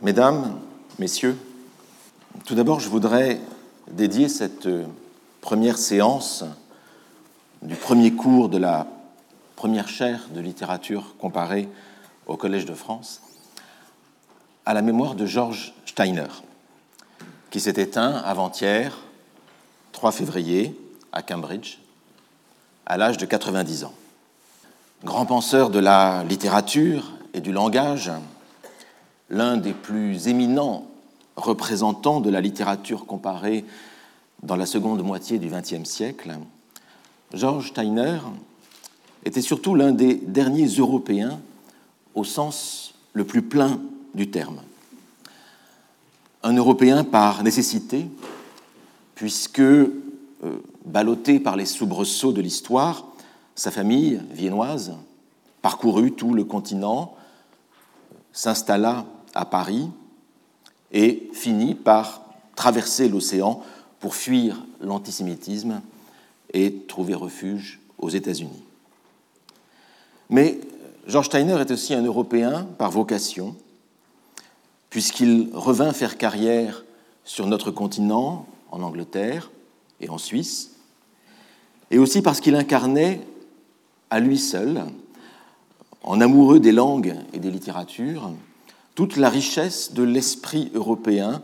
Mesdames, Messieurs, tout d'abord, je voudrais dédier cette première séance du premier cours de la première chaire de littérature comparée au Collège de France à la mémoire de George Steiner, qui s'est éteint avant-hier, 3 février, à Cambridge, à l'âge de 90 ans. Grand penseur de la littérature et du langage, l'un des plus éminents représentants de la littérature comparée dans la seconde moitié du XXe siècle, George Steiner était surtout l'un des derniers Européens au sens le plus plein du terme. Un Européen par nécessité, puisque, ballotté par les soubresauts de l'histoire, sa famille viennoise parcourut tout le continent, s'installa à Paris et finit par traverser l'océan pour fuir l'antisémitisme et trouver refuge aux États-Unis. Mais George Steiner est aussi un Européen par vocation, puisqu'il revint faire carrière sur notre continent, en Angleterre et en Suisse, et aussi parce qu'il incarnait à lui seul, en amoureux des langues et des littératures, toute la richesse de l'esprit européen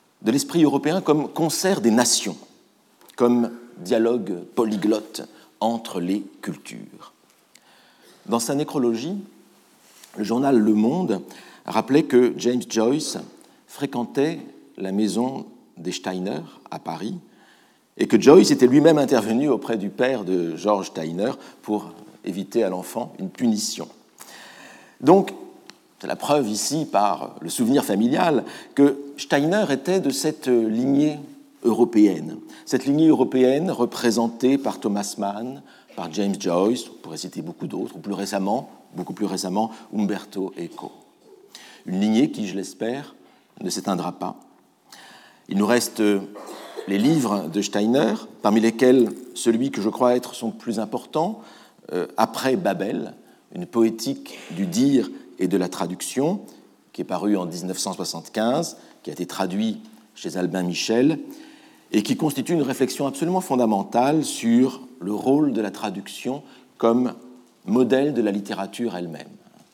comme concert des nations, comme dialogue polyglotte entre les cultures. Dans sa nécrologie, le journal Le Monde rappelait que James Joyce fréquentait la maison des Steiner à Paris et que Joyce était lui-même intervenu auprès du père de George Steiner pour éviter à l'enfant une punition. Donc, c'est la preuve ici, par le souvenir familial, que Steiner était de cette lignée européenne. Cette lignée européenne représentée par Thomas Mann, par James Joyce, on pourrait citer beaucoup d'autres, ou beaucoup plus récemment, Umberto Eco. Une lignée qui, je l'espère, ne s'éteindra pas. Il nous reste les livres de Steiner, parmi lesquels celui que je crois être son plus important, Après Babel, une poétique du dire et de la traduction, qui est paru en 1975, qui a été traduit chez Albin Michel, et qui constitue une réflexion absolument fondamentale sur le rôle de la traduction comme modèle de la littérature elle-même.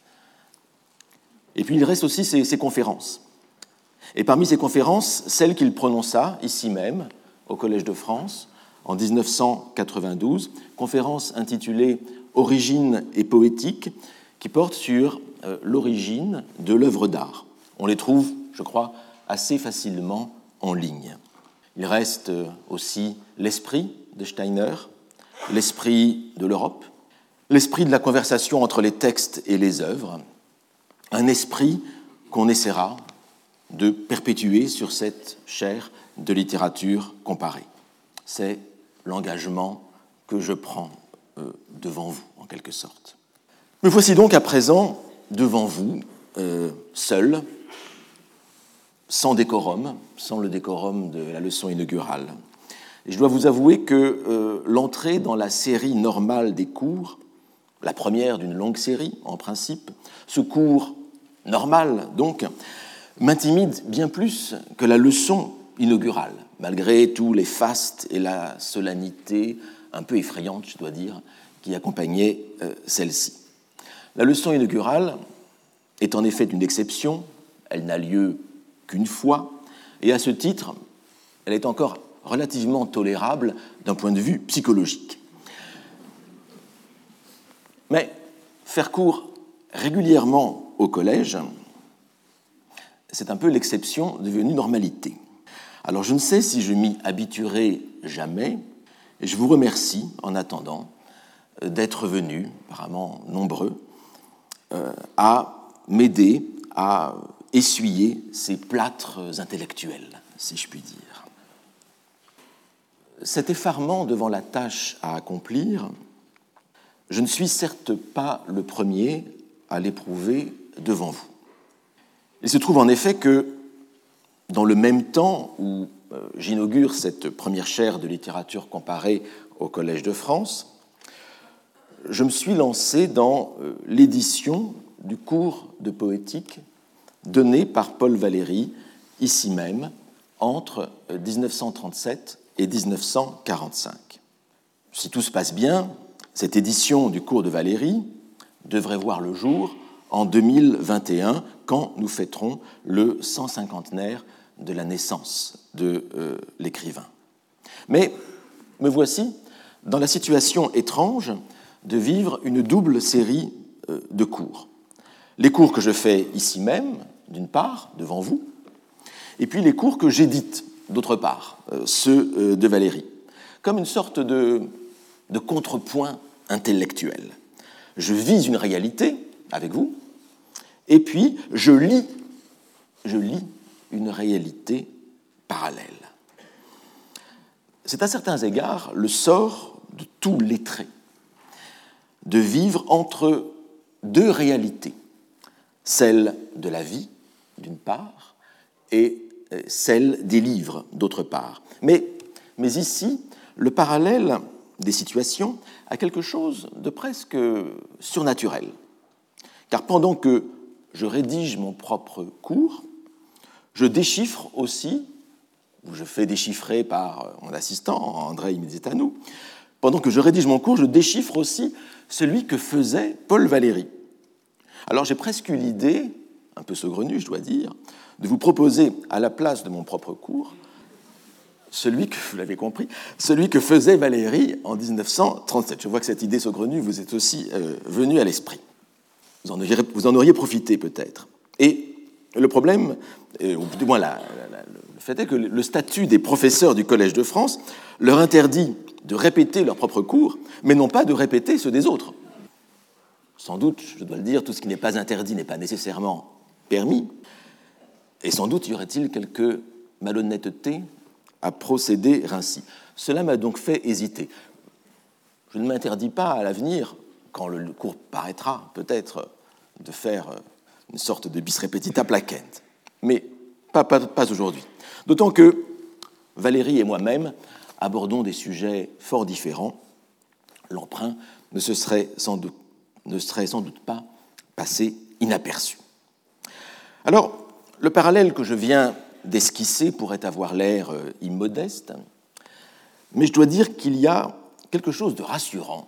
Et puis il reste aussi ses conférences. Et parmi ces conférences, celle qu'il prononça ici même, au Collège de France, en 1992, conférence intitulée « Origine et poétique », qui porte sur l'origine de l'œuvre d'art. On les trouve, je crois, assez facilement en ligne. Il reste aussi l'esprit de Steiner, l'esprit de l'Europe, l'esprit de la conversation entre les textes et les œuvres, un esprit qu'on essaiera de perpétuer sur cette chaire de littérature comparée. C'est l'engagement que je prends devant vous, en quelque sorte. Me voici donc à présent devant vous, seul, sans décorum, sans le décorum de la leçon inaugurale. Et je dois vous avouer que l'entrée dans la série normale des cours, la première d'une longue série en principe, ce cours normal donc, m'intimide bien plus que la leçon inaugurale, malgré tous les fastes et la solennité un peu effrayante, je dois dire, qui accompagnaient celle-ci. La leçon inaugurale est en effet une exception, elle n'a lieu qu'une fois, et à ce titre, elle est encore relativement tolérable d'un point de vue psychologique. Mais faire cours régulièrement au collège, c'est un peu l'exception devenue normalité. Alors je ne sais si je m'y habituerai jamais, et je vous remercie en attendant d'être venus, apparemment nombreux, à m'aider à essuyer ces plâtres intellectuels, si je puis dire. Cet effarement devant la tâche à accomplir, je ne suis certes pas le premier à l'éprouver devant vous. Il se trouve en effet que, dans le même temps où j'inaugure cette première chaire de littérature comparée au Collège de France, je me suis lancé dans l'édition du cours de poétique donnée par Paul Valéry, ici même, entre 1937 et 1945. Si tout se passe bien, cette édition du cours de Valéry devrait voir le jour en 2021, quand nous fêterons le 150aire de la naissance de l'écrivain. Mais me voici dans la situation étrange de vivre une double série de cours. Les cours que je fais ici même, d'une part, devant vous, et puis les cours que j'édite, d'autre part, ceux de Valéry, comme une sorte de contrepoint intellectuel. Je vis une réalité avec vous, et puis je lis une réalité parallèle. C'est à certains égards le sort de tout lettré de vivre entre deux réalités, celle de la vie, d'une part, et celle des livres, d'autre part. Mais ici, le parallèle des situations a quelque chose de presque surnaturel. Car pendant que je rédige mon propre cours, je déchiffre aussi, ou je fais déchiffrer par mon assistant, André Imizetanou, pendant que je rédige mon cours, je déchiffre aussi celui que faisait Paul Valéry. Alors j'ai presque eu l'idée, un peu saugrenue je dois dire, de vous proposer à la place de mon propre cours, celui que, vous l'avez compris, celui que faisait Valéry en 1937. Je vois que cette idée saugrenue vous est aussi venue à l'esprit. Vous en auriez profité peut-être. Et le problème, ou du moins le fait est que le statut des professeurs du Collège de France leur interdit de répéter leurs propres cours, mais non pas de répéter ceux des autres. Sans doute, je dois le dire, tout ce qui n'est pas interdit n'est pas nécessairement permis, et sans doute y aurait-il quelque malhonnêteté à procéder ainsi. Cela m'a donc fait hésiter. Je ne m'interdis pas à l'avenir, quand le cours paraîtra, peut-être, de faire une sorte de bis repetita placent, mais pas aujourd'hui. D'autant que Valéry et moi-même abordons des sujets fort différents. L'emprunt ne serait sans doute pas passé inaperçu. Alors, le parallèle que je viens d'esquisser pourrait avoir l'air immodeste, mais je dois dire qu'il y a quelque chose de rassurant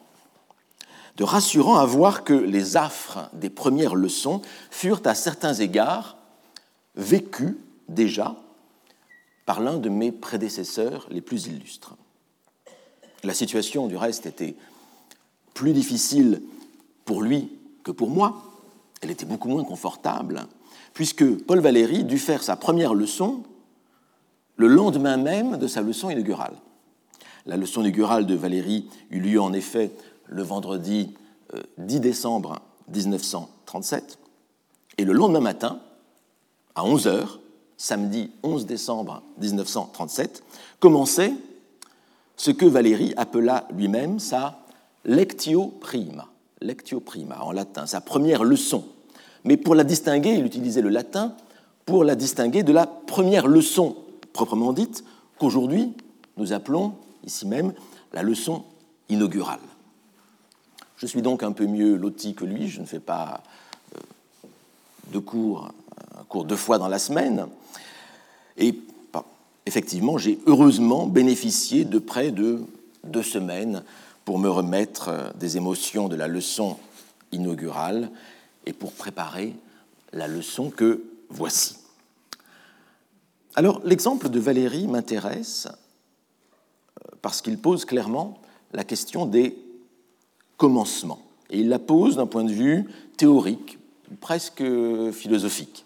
à voir que les affres des premières leçons furent à certains égards vécues déjà par l'un de mes prédécesseurs les plus illustres. La situation, du reste, était plus difficile pour lui que pour moi. Elle était beaucoup moins confortable, puisque Paul Valéry dut faire sa première leçon le lendemain même de sa leçon inaugurale. La leçon inaugurale de Valéry eut lieu en effet le vendredi 10 décembre 1937, et le lendemain matin, à 11h, samedi 11 décembre 1937, commençait ce que Valéry appela lui-même sa lectio prima, en latin, sa première leçon. Mais pour la distinguer, il utilisait le latin pour la distinguer de la première leçon proprement dite, qu'aujourd'hui nous appelons, ici même, la leçon inaugurale. Je suis donc un peu mieux loti que lui, je ne fais pas un cours 2 fois dans la semaine, et effectivement, j'ai heureusement bénéficié de près de 2 semaines pour me remettre des émotions de la leçon inaugurale et pour préparer la leçon que voici. Alors, l'exemple de Valéry m'intéresse parce qu'il pose clairement la question des commencements. Et il la pose d'un point de vue théorique, presque philosophique.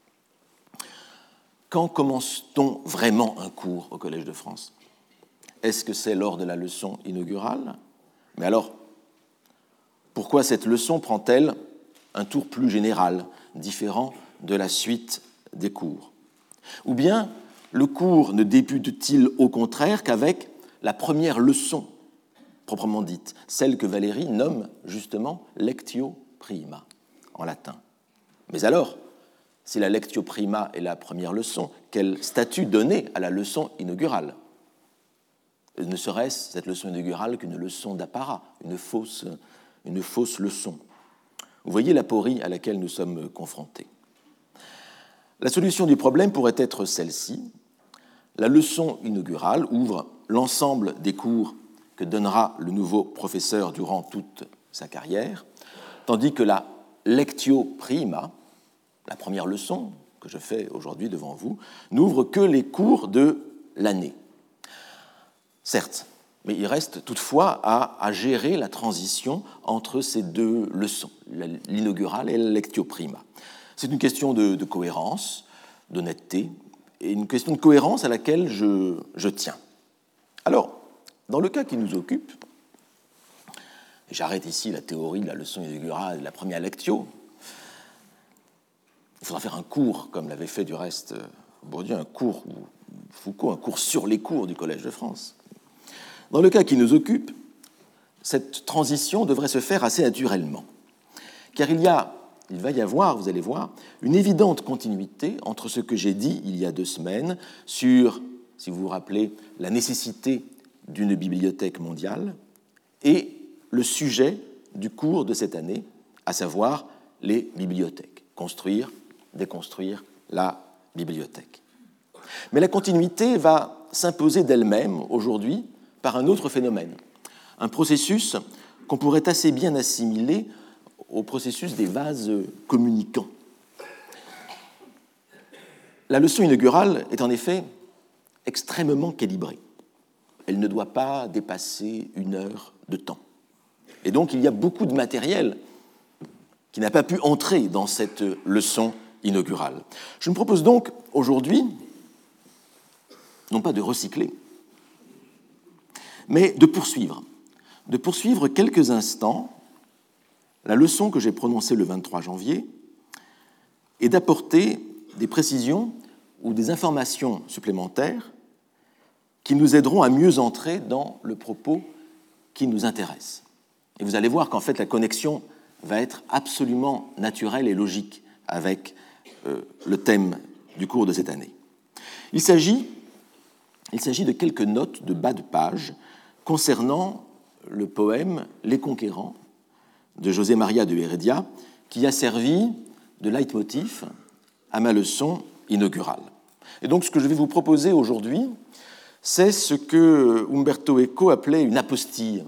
Quand commence-t-on vraiment un cours au Collège de France ? Est-ce que c'est lors de la leçon inaugurale ? Mais alors, pourquoi cette leçon prend-elle un tour plus général, différent de la suite des cours ? Ou bien, le cours ne débute-t-il au contraire qu'avec la première leçon, proprement dite, celle que Valéry nomme justement lectio prima, en latin. Mais alors, si la lectio prima est la première leçon, quel statut donner à la leçon inaugurale ? Ne serait-ce cette leçon inaugurale qu'une leçon d'apparat, une fausse leçon ? Vous voyez l'aporie à laquelle nous sommes confrontés. La solution du problème pourrait être celle-ci. La leçon inaugurale ouvre l'ensemble des cours que donnera le nouveau professeur durant toute sa carrière, tandis que la lectio prima, la première leçon que je fais aujourd'hui devant vous, n'ouvre que les cours de l'année. Certes, mais il reste toutefois à gérer la transition entre ces deux leçons, l'inaugurale et la lectio prima. C'est une question de cohérence, d'honnêteté, et une question de cohérence à laquelle je tiens. Alors, dans le cas qui nous occupe, et j'arrête ici la théorie de la leçon inaugurale de la première lectio, il faudra faire un cours, comme l'avait fait du reste Bourdieu, un cours, ou Foucault, un cours sur les cours du Collège de France. Dans le cas qui nous occupe, cette transition devrait se faire assez naturellement, car il va y avoir, vous allez voir, une évidente continuité entre ce que j'ai dit il y a 2 semaines sur, si vous vous rappelez, la nécessité d'une bibliothèque mondiale et le sujet du cours de cette année, à savoir les bibliothèques, construire, déconstruire la bibliothèque. Mais la continuité va s'imposer d'elle-même aujourd'hui par un autre phénomène, un processus qu'on pourrait assez bien assimiler au processus des vases communicants. La leçon inaugurale est en effet extrêmement calibrée. Elle ne doit pas dépasser 1 heure de temps. Et donc il y a beaucoup de matériel qui n'a pas pu entrer dans cette leçon inaugurale. Je me propose donc aujourd'hui, non pas de recycler, mais de poursuivre quelques instants la leçon que j'ai prononcée le 23 janvier et d'apporter des précisions ou des informations supplémentaires qui nous aideront à mieux entrer dans le propos qui nous intéresse. Et vous allez voir qu'en fait la connexion va être absolument naturelle et logique avec le thème du cours de cette année. Il s'agit de quelques notes de bas de page concernant le poème « Les Conquérants » de José María de Heredia, qui a servi de leitmotiv à ma leçon inaugurale. Et donc, ce que je vais vous proposer aujourd'hui, c'est ce que Umberto Eco appelait une apostille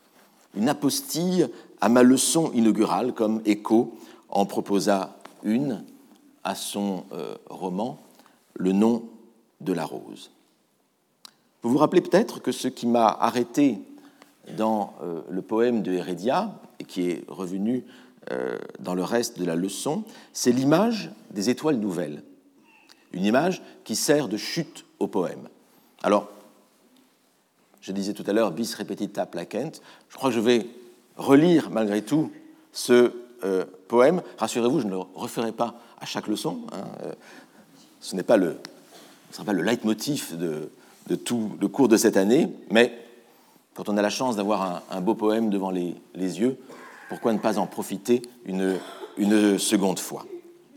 à ma leçon inaugurale, comme Eco en proposa une à son roman « Le nom de la rose ». Vous vous rappelez peut-être que ce qui m'a arrêté dans le poème de Heredia, et qui est revenu dans le reste de la leçon, c'est l'image des étoiles nouvelles, une image qui sert de chute au poème. Alors, je disais tout à l'heure, bis repetita placent, je crois que je vais relire malgré tout ce poème. Rassurez-vous, je ne le referai pas à chaque leçon. Ce ne sera pas le leitmotiv de tout le cours de cette année, mais quand on a la chance d'avoir un beau poème devant les yeux, pourquoi ne pas en profiter une seconde fois?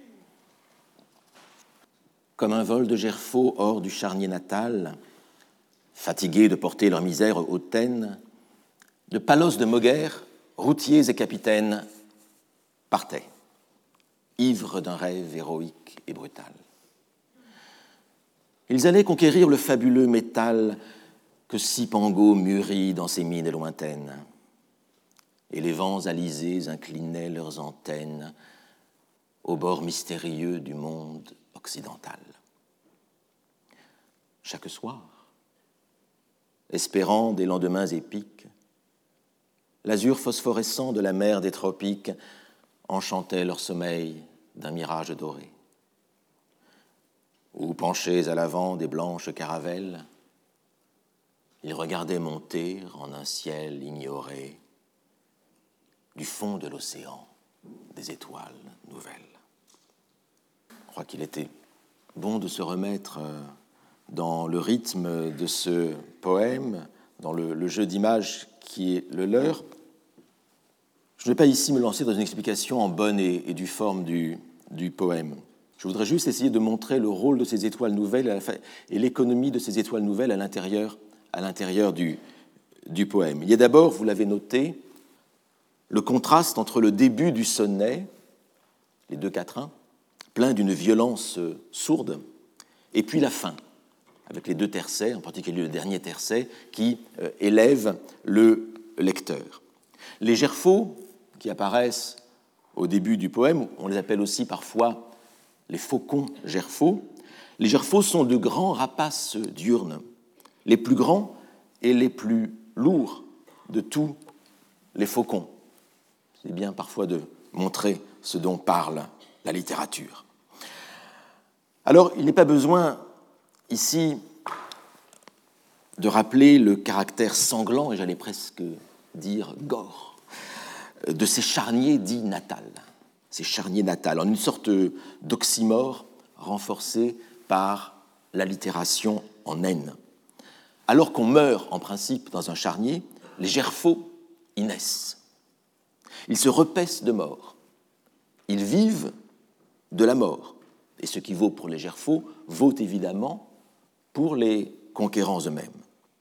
Comme un vol de gerfaux hors du charnier natal, fatigués de porter leur misère hautaine, de palos de moguer, routiers et capitaines partaient, ivres d'un rêve héroïque et brutal. Ils allaient conquérir le fabuleux métal que Cipango mûrit dans ses mines lointaines, et les vents alizés inclinaient leurs antennes au bord mystérieux du monde occidental. Chaque soir, espérant des lendemains épiques, l'azur phosphorescent de la mer des tropiques enchantait leur sommeil d'un mirage doré. Ou penchés à l'avant des blanches caravelles, ils regardaient monter en un ciel ignoré du fond de l'océan des étoiles nouvelles. Je crois qu'il était bon de se remettre dans le rythme de ce poème, dans le jeu d'images qui est le leur. Je ne vais pas ici me lancer dans une explication en bonne et due forme du poème. Je voudrais juste essayer de montrer le rôle de ces étoiles nouvelles et l'économie de ces étoiles nouvelles à l'intérieur du poème. Il y a d'abord, vous l'avez noté, le contraste entre le début du sonnet, les 2 quatrains, plein d'une violence sourde, et puis la fin, avec les deux tercets, en particulier le dernier tercet, qui élève le lecteur. Les gerfaux qui apparaissent au début du poème, on les appelle aussi parfois les faucons gerfaux. Les gerfaux sont de grands rapaces diurnes, les plus grands et les plus lourds de tous les faucons. C'est bien parfois de montrer ce dont parle la littérature. Alors, il n'est pas besoin ici de rappeler le caractère sanglant, et j'allais presque dire gore, de ces charniers dits natals. Ces charniers natals, en une sorte d'oxymore renforcé par l'allitération en N. Alors qu'on meurt en principe dans un charnier, les gerfaux y naissent. Ils se repaissent de mort. Ils vivent de la mort. Et ce qui vaut pour les gerfaux vaut évidemment pour les conquérants eux-mêmes.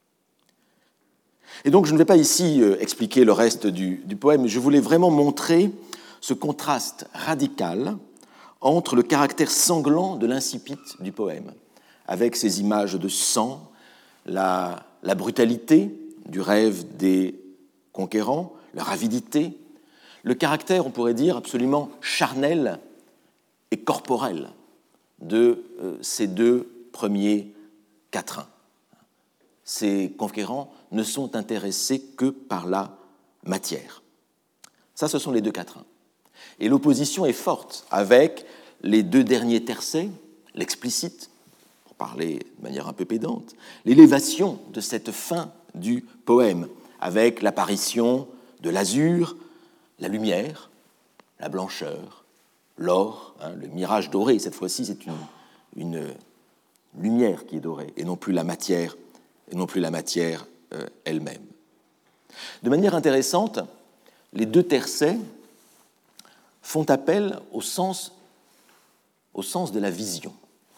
Et donc je ne vais pas ici expliquer le reste du poème, mais je voulais vraiment montrer ce contraste radical entre le caractère sanglant de l'incipit du poème, avec ces images de sang, la brutalité du rêve des conquérants, leur avidité, le caractère, on pourrait dire, absolument charnel et corporel de ces deux premiers quatrains. Ces conquérants ne sont intéressés que par la matière. Ça, ce sont les deux quatrains. Et l'opposition est forte avec les deux derniers tercets, l'explicite, pour parler de manière un peu pédante, l'élévation de cette fin du poème, avec l'apparition de l'azur, la lumière, la blancheur, l'or, le mirage doré. Cette fois-ci, c'est une lumière qui est dorée, et non plus la matière elle-même. De manière intéressante, les deux tercets font appel au sens de la vision.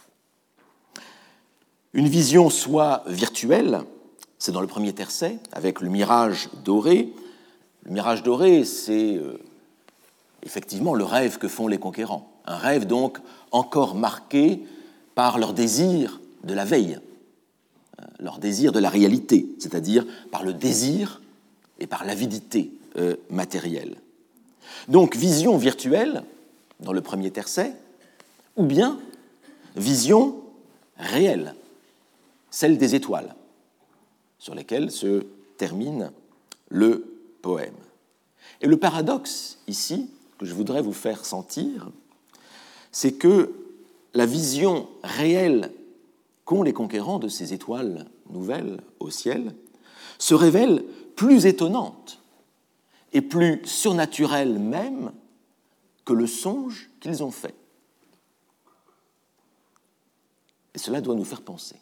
Une vision soit virtuelle, c'est dans le premier tercet, avec le mirage doré. Le mirage doré, c'est effectivement le rêve que font les conquérants. Un rêve donc encore marqué par leur désir de la veille, leur désir de la réalité, c'est-à-dire par le désir et par l'avidité matérielle. Donc, vision virtuelle, dans le premier tercet, ou bien vision réelle, celle des étoiles, sur lesquelles se termine le poème. Et le paradoxe, ici, que je voudrais vous faire sentir, c'est que la vision réelle qu'ont les conquérants de ces étoiles nouvelles au ciel se révèle plus étonnante et plus surnaturelle même que le songe qu'ils ont fait. Et cela doit nous faire penser.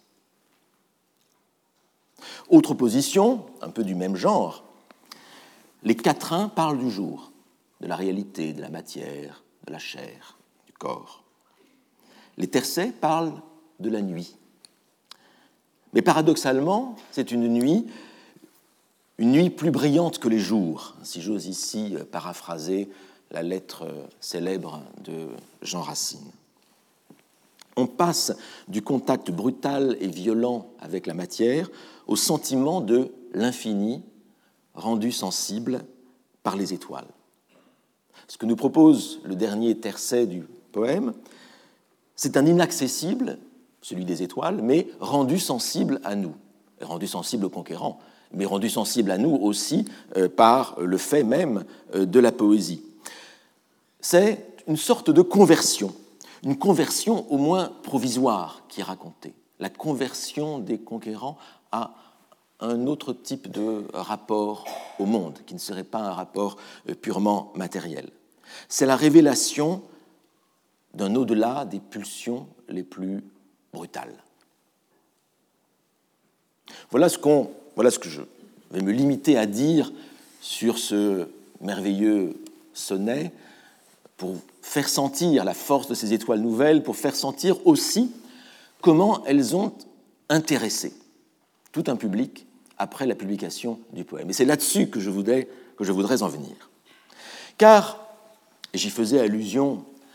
Autre position, un peu du même genre, les quatrains parlent du jour, de la réalité, de la matière, de la chair, du corps. Les tercets parlent de la nuit. Mais paradoxalement, c'est une nuit plus brillante que les jours, si j'ose ici paraphraser la lettre célèbre de Jean Racine. On passe du contact brutal et violent avec la matière au sentiment de l'infini rendu sensible par les étoiles. Ce que nous propose le dernier tercet du poème, c'est un inaccessible, celui des étoiles, mais rendu sensible à nous, rendu sensible aux conquérants, mais rendu sensible à nous aussi par le fait même de la poésie. C'est une sorte de conversion, une conversion au moins provisoire qui est racontée, la conversion des conquérants à un autre type de rapport au monde, qui ne serait pas un rapport purement matériel. C'est la révélation d'un au-delà des pulsions les plus brutales. Voilà ce que je vais me limiter à dire sur ce merveilleux sonnet pour faire sentir la force de ces étoiles nouvelles, pour faire sentir aussi comment elles ont intéressé tout un public après la publication du poème. Et c'est là-dessus que je voudrais en venir. Car, et j'y faisais allusion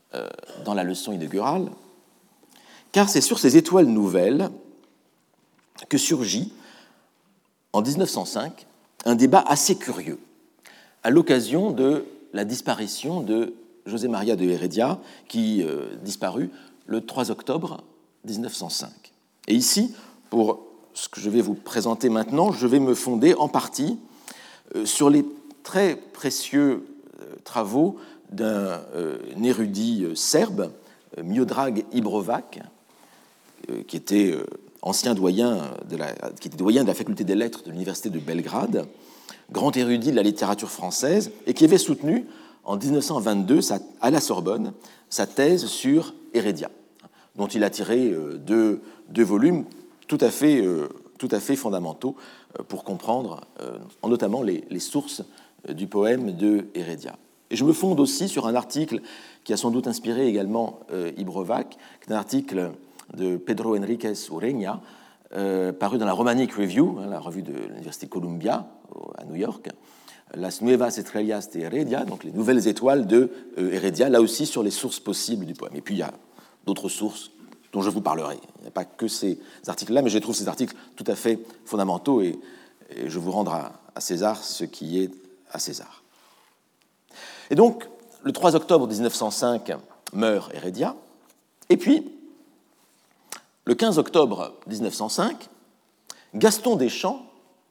dans la leçon inaugurale, car c'est sur ces étoiles nouvelles que surgit, en 1905, un débat assez curieux, à l'occasion de la disparition de José María de Heredia, qui disparut le 3 octobre 1905. Et ici, pour ce que je vais vous présenter maintenant, je vais me fonder en partie sur les très précieux travaux d'un érudit serbe, Miodrag Ibrovac, qui était ancien doyen de la faculté des lettres de l'université de Belgrade, grand érudit de la littérature française, et qui avait soutenu en 1922 à la Sorbonne sa thèse sur Heredia, dont il a tiré deux volumes tout à fait fondamentaux pour comprendre notamment les sources du poème de Heredia. Et je me fonde aussi sur un article qui a sans doute inspiré également Ibrovac, qui est un article de Pedro Enriquez Ureña, paru dans la Romanic Review, la revue de l'Université Columbia à New York, Las Nuevas Estrellas de Heredia, donc les nouvelles étoiles de Heredia, là aussi sur les sources possibles du poème. Et puis il y a d'autres sources dont je vous parlerai. Il n'y a pas que ces articles-là, mais je trouve ces articles tout à fait fondamentaux et je vous rendre à César ce qui est à César. Et donc, le 3 octobre 1905 meurt Heredia, et puis, le 15 octobre 1905, Gaston Deschamps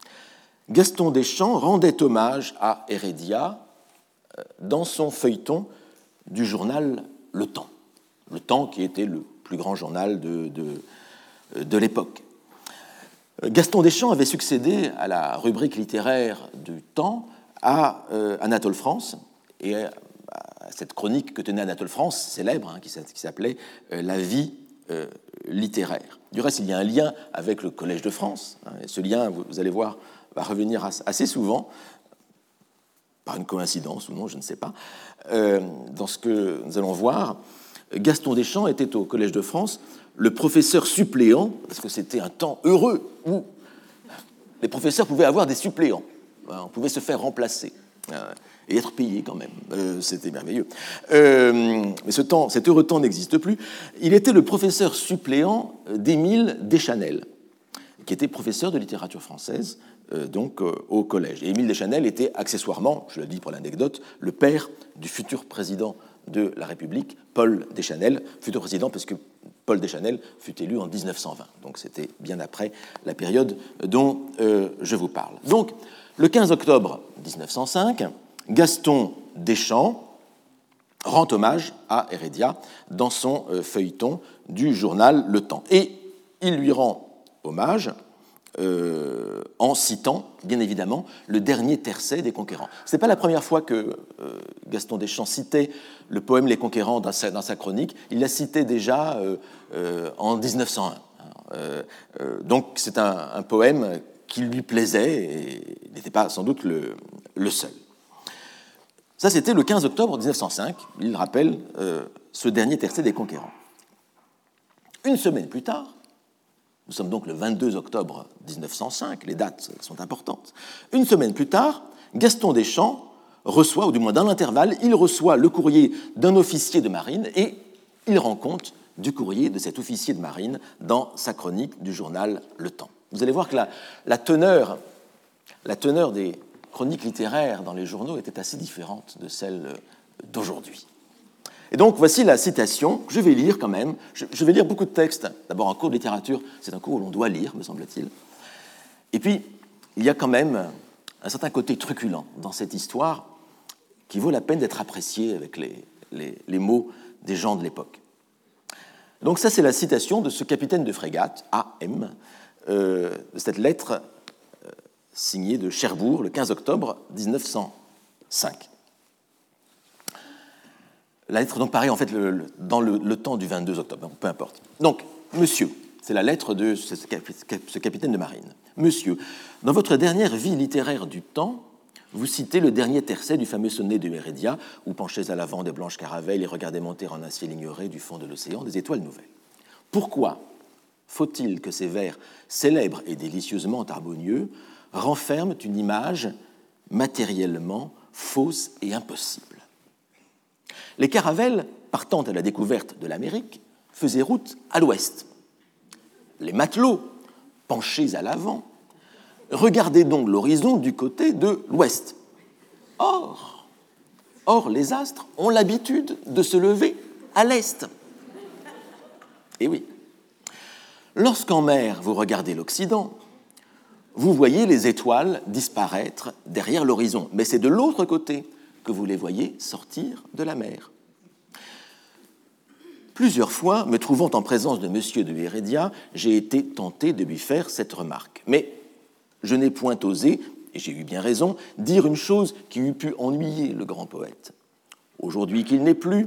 rendait hommage à Heredia dans son feuilleton du journal Le Temps. Le Temps qui était le plus grand journal de l'époque. Gaston Deschamps avait succédé à la rubrique littéraire du Temps à Anatole France et à cette chronique que tenait Anatole France, célèbre, qui s'appelait La vie littéraire. Du reste, il y a un lien avec le Collège de France. Et ce lien, vous allez voir, va revenir assez souvent, par une coïncidence ou non, je ne sais pas. Dans ce que nous allons voir, Gaston Deschamps était au Collège de France le professeur suppléant, parce que c'était un temps heureux où les professeurs pouvaient avoir des suppléants. On pouvait se faire remplacer et être payé quand même. C'était merveilleux. Mais cet heureux temps n'existe plus. Il était le professeur suppléant d'Émile Deschanel, qui était professeur de littérature française donc au collège. Et Émile Deschanel était accessoirement, je le dis pour l'anecdote, le père du futur président de la République, Paul Deschanel, futur président parce que Paul Deschanel fut élu en 1920. Donc c'était bien après la période dont je vous parle. Donc, le 15 octobre 1905, Gaston Deschamps rend hommage à Heredia dans son feuilleton du journal Le Temps. Et il lui rend hommage en citant, bien évidemment, le dernier tercet des Conquérants. Ce n'est pas la première fois que Gaston Deschamps citait le poème Les Conquérants dans sa chronique. Il l'a cité déjà en 1901. Donc c'est un poème qui lui plaisait et n'était pas sans doute le seul. Ça, c'était le 15 octobre 1905. Il rappelle ce dernier tercet des Conquérants. Une semaine plus tard, nous sommes donc le 22 octobre 1905, les dates sont importantes. Une semaine plus tard, Gaston Deschamps reçoit, ou du moins dans l'intervalle, il reçoit le courrier d'un officier de marine et il rend compte du courrier de cet officier de marine dans sa chronique du journal Le Temps. Vous allez voir que la teneur des chroniques littéraires dans les journaux était assez différente de celle d'aujourd'hui. Et donc, voici la citation que je vais lire quand même. Je vais lire beaucoup de textes. D'abord, un cours de littérature, c'est un cours où l'on doit lire, me semble-t-il. Et puis, il y a quand même un certain côté truculent dans cette histoire qui vaut la peine d'être apprécié avec les mots des gens de l'époque. Donc ça, c'est la citation de ce capitaine de frégate, A.M., de cette lettre signée de Cherbourg, le 15 octobre 1905. La lettre donc paraît en fait dans le temps du 22 octobre, peu importe. Donc, monsieur, c'est la lettre de ce capitaine de marine. Monsieur, dans votre dernière vie littéraire du temps, vous citez le dernier tercet du fameux sonnet de Heredia, où penchés à l'avant des blanches caravelles et regardez monter en un ciel ignoré du fond de l'océan des étoiles nouvelles. Pourquoi faut-il que ces vers célèbres et délicieusement harmonieux renferment une image matériellement fausse et impossible? Les caravelles partant à la découverte de l'Amérique, faisaient route à l'ouest. Les matelots, penchés à l'avant, regardaient donc l'horizon du côté de l'ouest. Or, les astres ont l'habitude de se lever à l'est. Et oui, lorsqu'en mer vous regardez l'Occident, vous voyez les étoiles disparaître derrière l'horizon, mais c'est de l'autre côté que vous les voyez sortir de la mer. Plusieurs fois, me trouvant en présence de M. de Heredia, j'ai été tenté de lui faire cette remarque. Mais je n'ai point osé, et j'ai eu bien raison, dire une chose qui eût pu ennuyer le grand poète. Aujourd'hui qu'il n'est plus,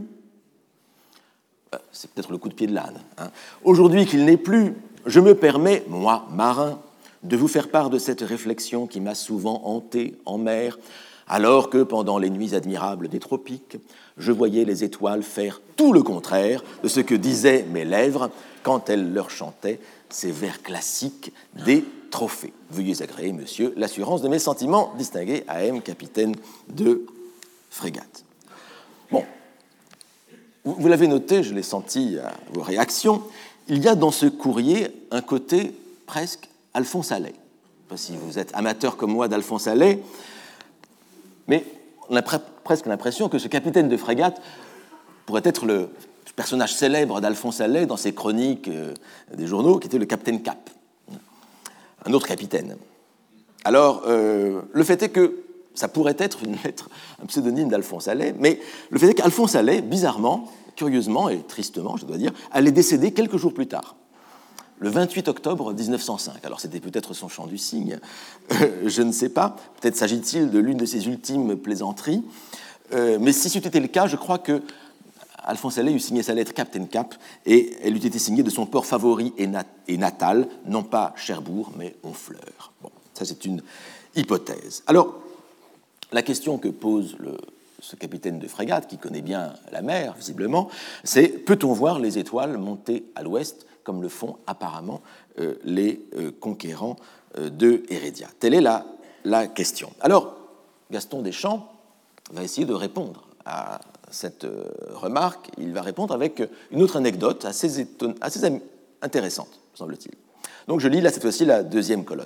c'est peut-être le coup de pied de l'âne, aujourd'hui qu'il n'est plus, je me permets, moi, marin, de vous faire part de cette réflexion qui m'a souvent hanté en mer, alors que, pendant les nuits admirables des tropiques, je voyais les étoiles faire tout le contraire de ce que disaient mes lèvres quand elles leur chantaient ces vers classiques des trophées. Veuillez agréer, monsieur, l'assurance de mes sentiments, distingué A.M., capitaine de frégate. Bon, vous l'avez noté, je l'ai senti à vos réactions, il y a dans ce courrier un côté presque Alphonse Allais. Je ne sais pas si vous êtes amateur comme moi d'Alphonse Allais, mais on a presque l'impression que ce capitaine de frégate pourrait être le personnage célèbre d'Alphonse Allais dans ses chroniques des journaux, qui était le capitaine Cap, un autre capitaine. Alors, le fait est que ça pourrait être un pseudonyme d'Alphonse Allais, mais le fait est qu'Alphonse Allais, bizarrement, curieusement et tristement, je dois dire, allait décéder quelques jours plus tard, le 28 octobre 1905. Alors, c'était peut-être son chant du cygne, je ne sais pas. Peut-être s'agit-il de l'une de ses ultimes plaisanteries. Mais si c'était le cas, je crois que Alphonse Allais eût signé sa lettre Captain Cap et elle eût été signée de son port favori et natal, non pas Cherbourg, mais Honfleur. Bon, ça, c'est une hypothèse. Alors, la question que pose ce capitaine de frégate, qui connaît bien la mer, visiblement, c'est peut-on voir les étoiles monter à l'ouest comme le font apparemment les conquérants de Heredia. Telle est la question. Alors, Gaston Deschamps va essayer de répondre à cette remarque. Il va répondre avec une autre anecdote assez intéressante, semble-t-il. Donc, je lis là, cette fois-ci, la deuxième colonne.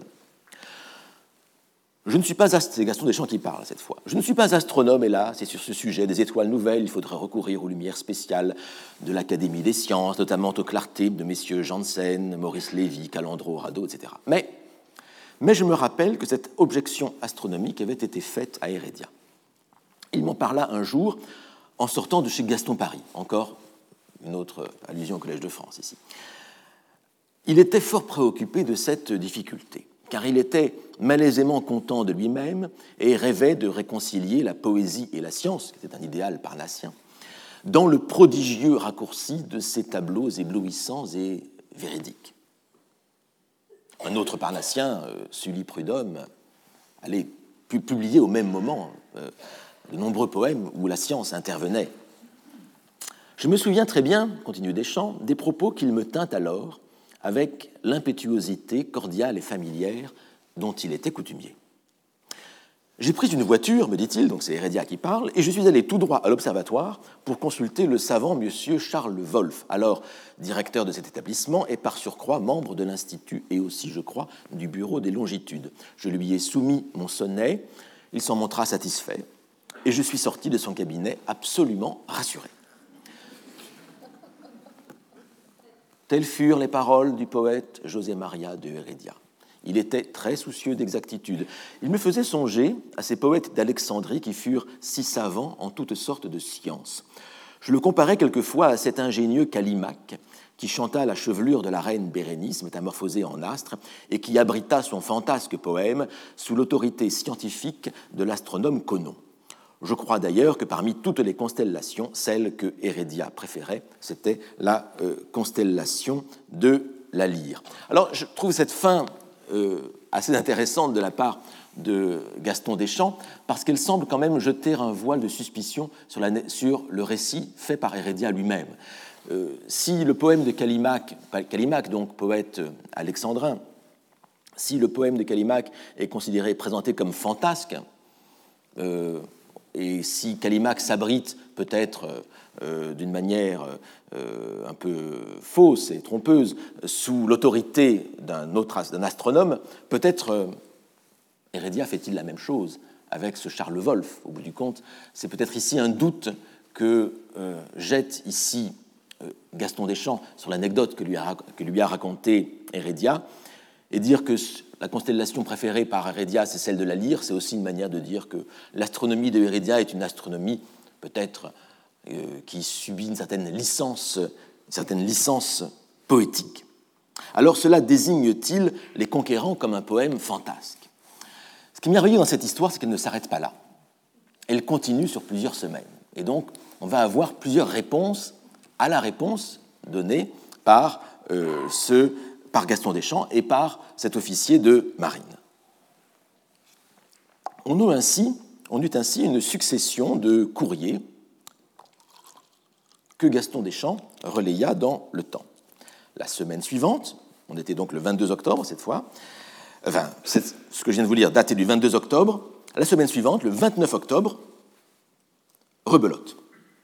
C'est Gaston Deschamps qui parle cette fois. Je ne suis pas astronome, hélas, et sur ce sujet des étoiles nouvelles, il faudrait recourir aux lumières spéciales de l'Académie des sciences, notamment aux clartés de messieurs Janssen, Maurice Lévy, Calandro, Rado, etc. Mais je me rappelle que cette objection astronomique avait été faite à Heredia. Il m'en parla un jour en sortant de chez Gaston Paris, encore une autre allusion au Collège de France ici. Il était fort préoccupé de cette difficulté, car il était malaisément content de lui-même et rêvait de réconcilier la poésie et la science, qui était un idéal parnassien, dans le prodigieux raccourci de ces tableaux éblouissants et véridiques. Un autre parnassien, Sully Prudhomme, allait publier au même moment de nombreux poèmes où la science intervenait. Je me souviens très bien, continue Deschamps, des propos qu'il me tint alors avec l'impétuosité cordiale et familière dont il était coutumier. J'ai pris une voiture, me dit-il, donc c'est Heredia qui parle, et je suis allé tout droit à l'observatoire pour consulter le savant monsieur Charles Wolff, alors directeur de cet établissement et par surcroît membre de l'Institut et aussi, je crois, du Bureau des longitudes. Je lui ai soumis mon sonnet, il s'en montra satisfait, et je suis sorti de son cabinet absolument rassuré. Telles furent les paroles du poète José Maria de Heredia. Il était très soucieux d'exactitude. Il me faisait songer à ces poètes d'Alexandrie qui furent si savants en toutes sortes de sciences. Je le comparais quelquefois à cet ingénieux Callimaque qui chanta la chevelure de la reine Bérénice, métamorphosée en astre, et qui abrita son fantasque poème sous l'autorité scientifique de l'astronome Conon. Je crois d'ailleurs que parmi toutes les constellations, celle que Heredia préférait, c'était la constellation de la Lyre. Alors, je trouve cette fin assez intéressante de la part de Gaston Deschamps, parce qu'elle semble quand même jeter un voile de suspicion sur le récit fait par Heredia lui-même. Si le poème de Callimaque, donc poète alexandrin, si le poème de Callimaque est présenté comme fantasque, et si Callimaque s'abrite peut-être d'une manière un peu fausse et trompeuse sous l'autorité d'un astronome, peut-être Heredia fait-il la même chose avec ce Charles Wolff. Au bout du compte, c'est peut-être ici un doute que jette ici Gaston Deschamps sur l'anecdote que lui a racontée Heredia, et dire que la constellation préférée par Heredia, c'est celle de la Lyre, c'est aussi une manière de dire que l'astronomie de Heredia est une astronomie peut-être qui subit une certaine licence poétique. Alors cela désigne-t-il Les Conquérants comme un poème fantasque? Ce qui est merveilleux dans cette histoire, c'est qu'elle ne s'arrête pas là. Elle continue sur plusieurs semaines. Et donc, on va avoir plusieurs réponses à la réponse donnée par Gaston Deschamps et par cet officier de marine. On eut ainsi une succession de courriers que Gaston Deschamps relaya dans le temps. La semaine suivante, on était donc le 22 octobre cette fois, ce que je viens de vous lire datait du 22 octobre, la semaine suivante, le 29 octobre, rebelote.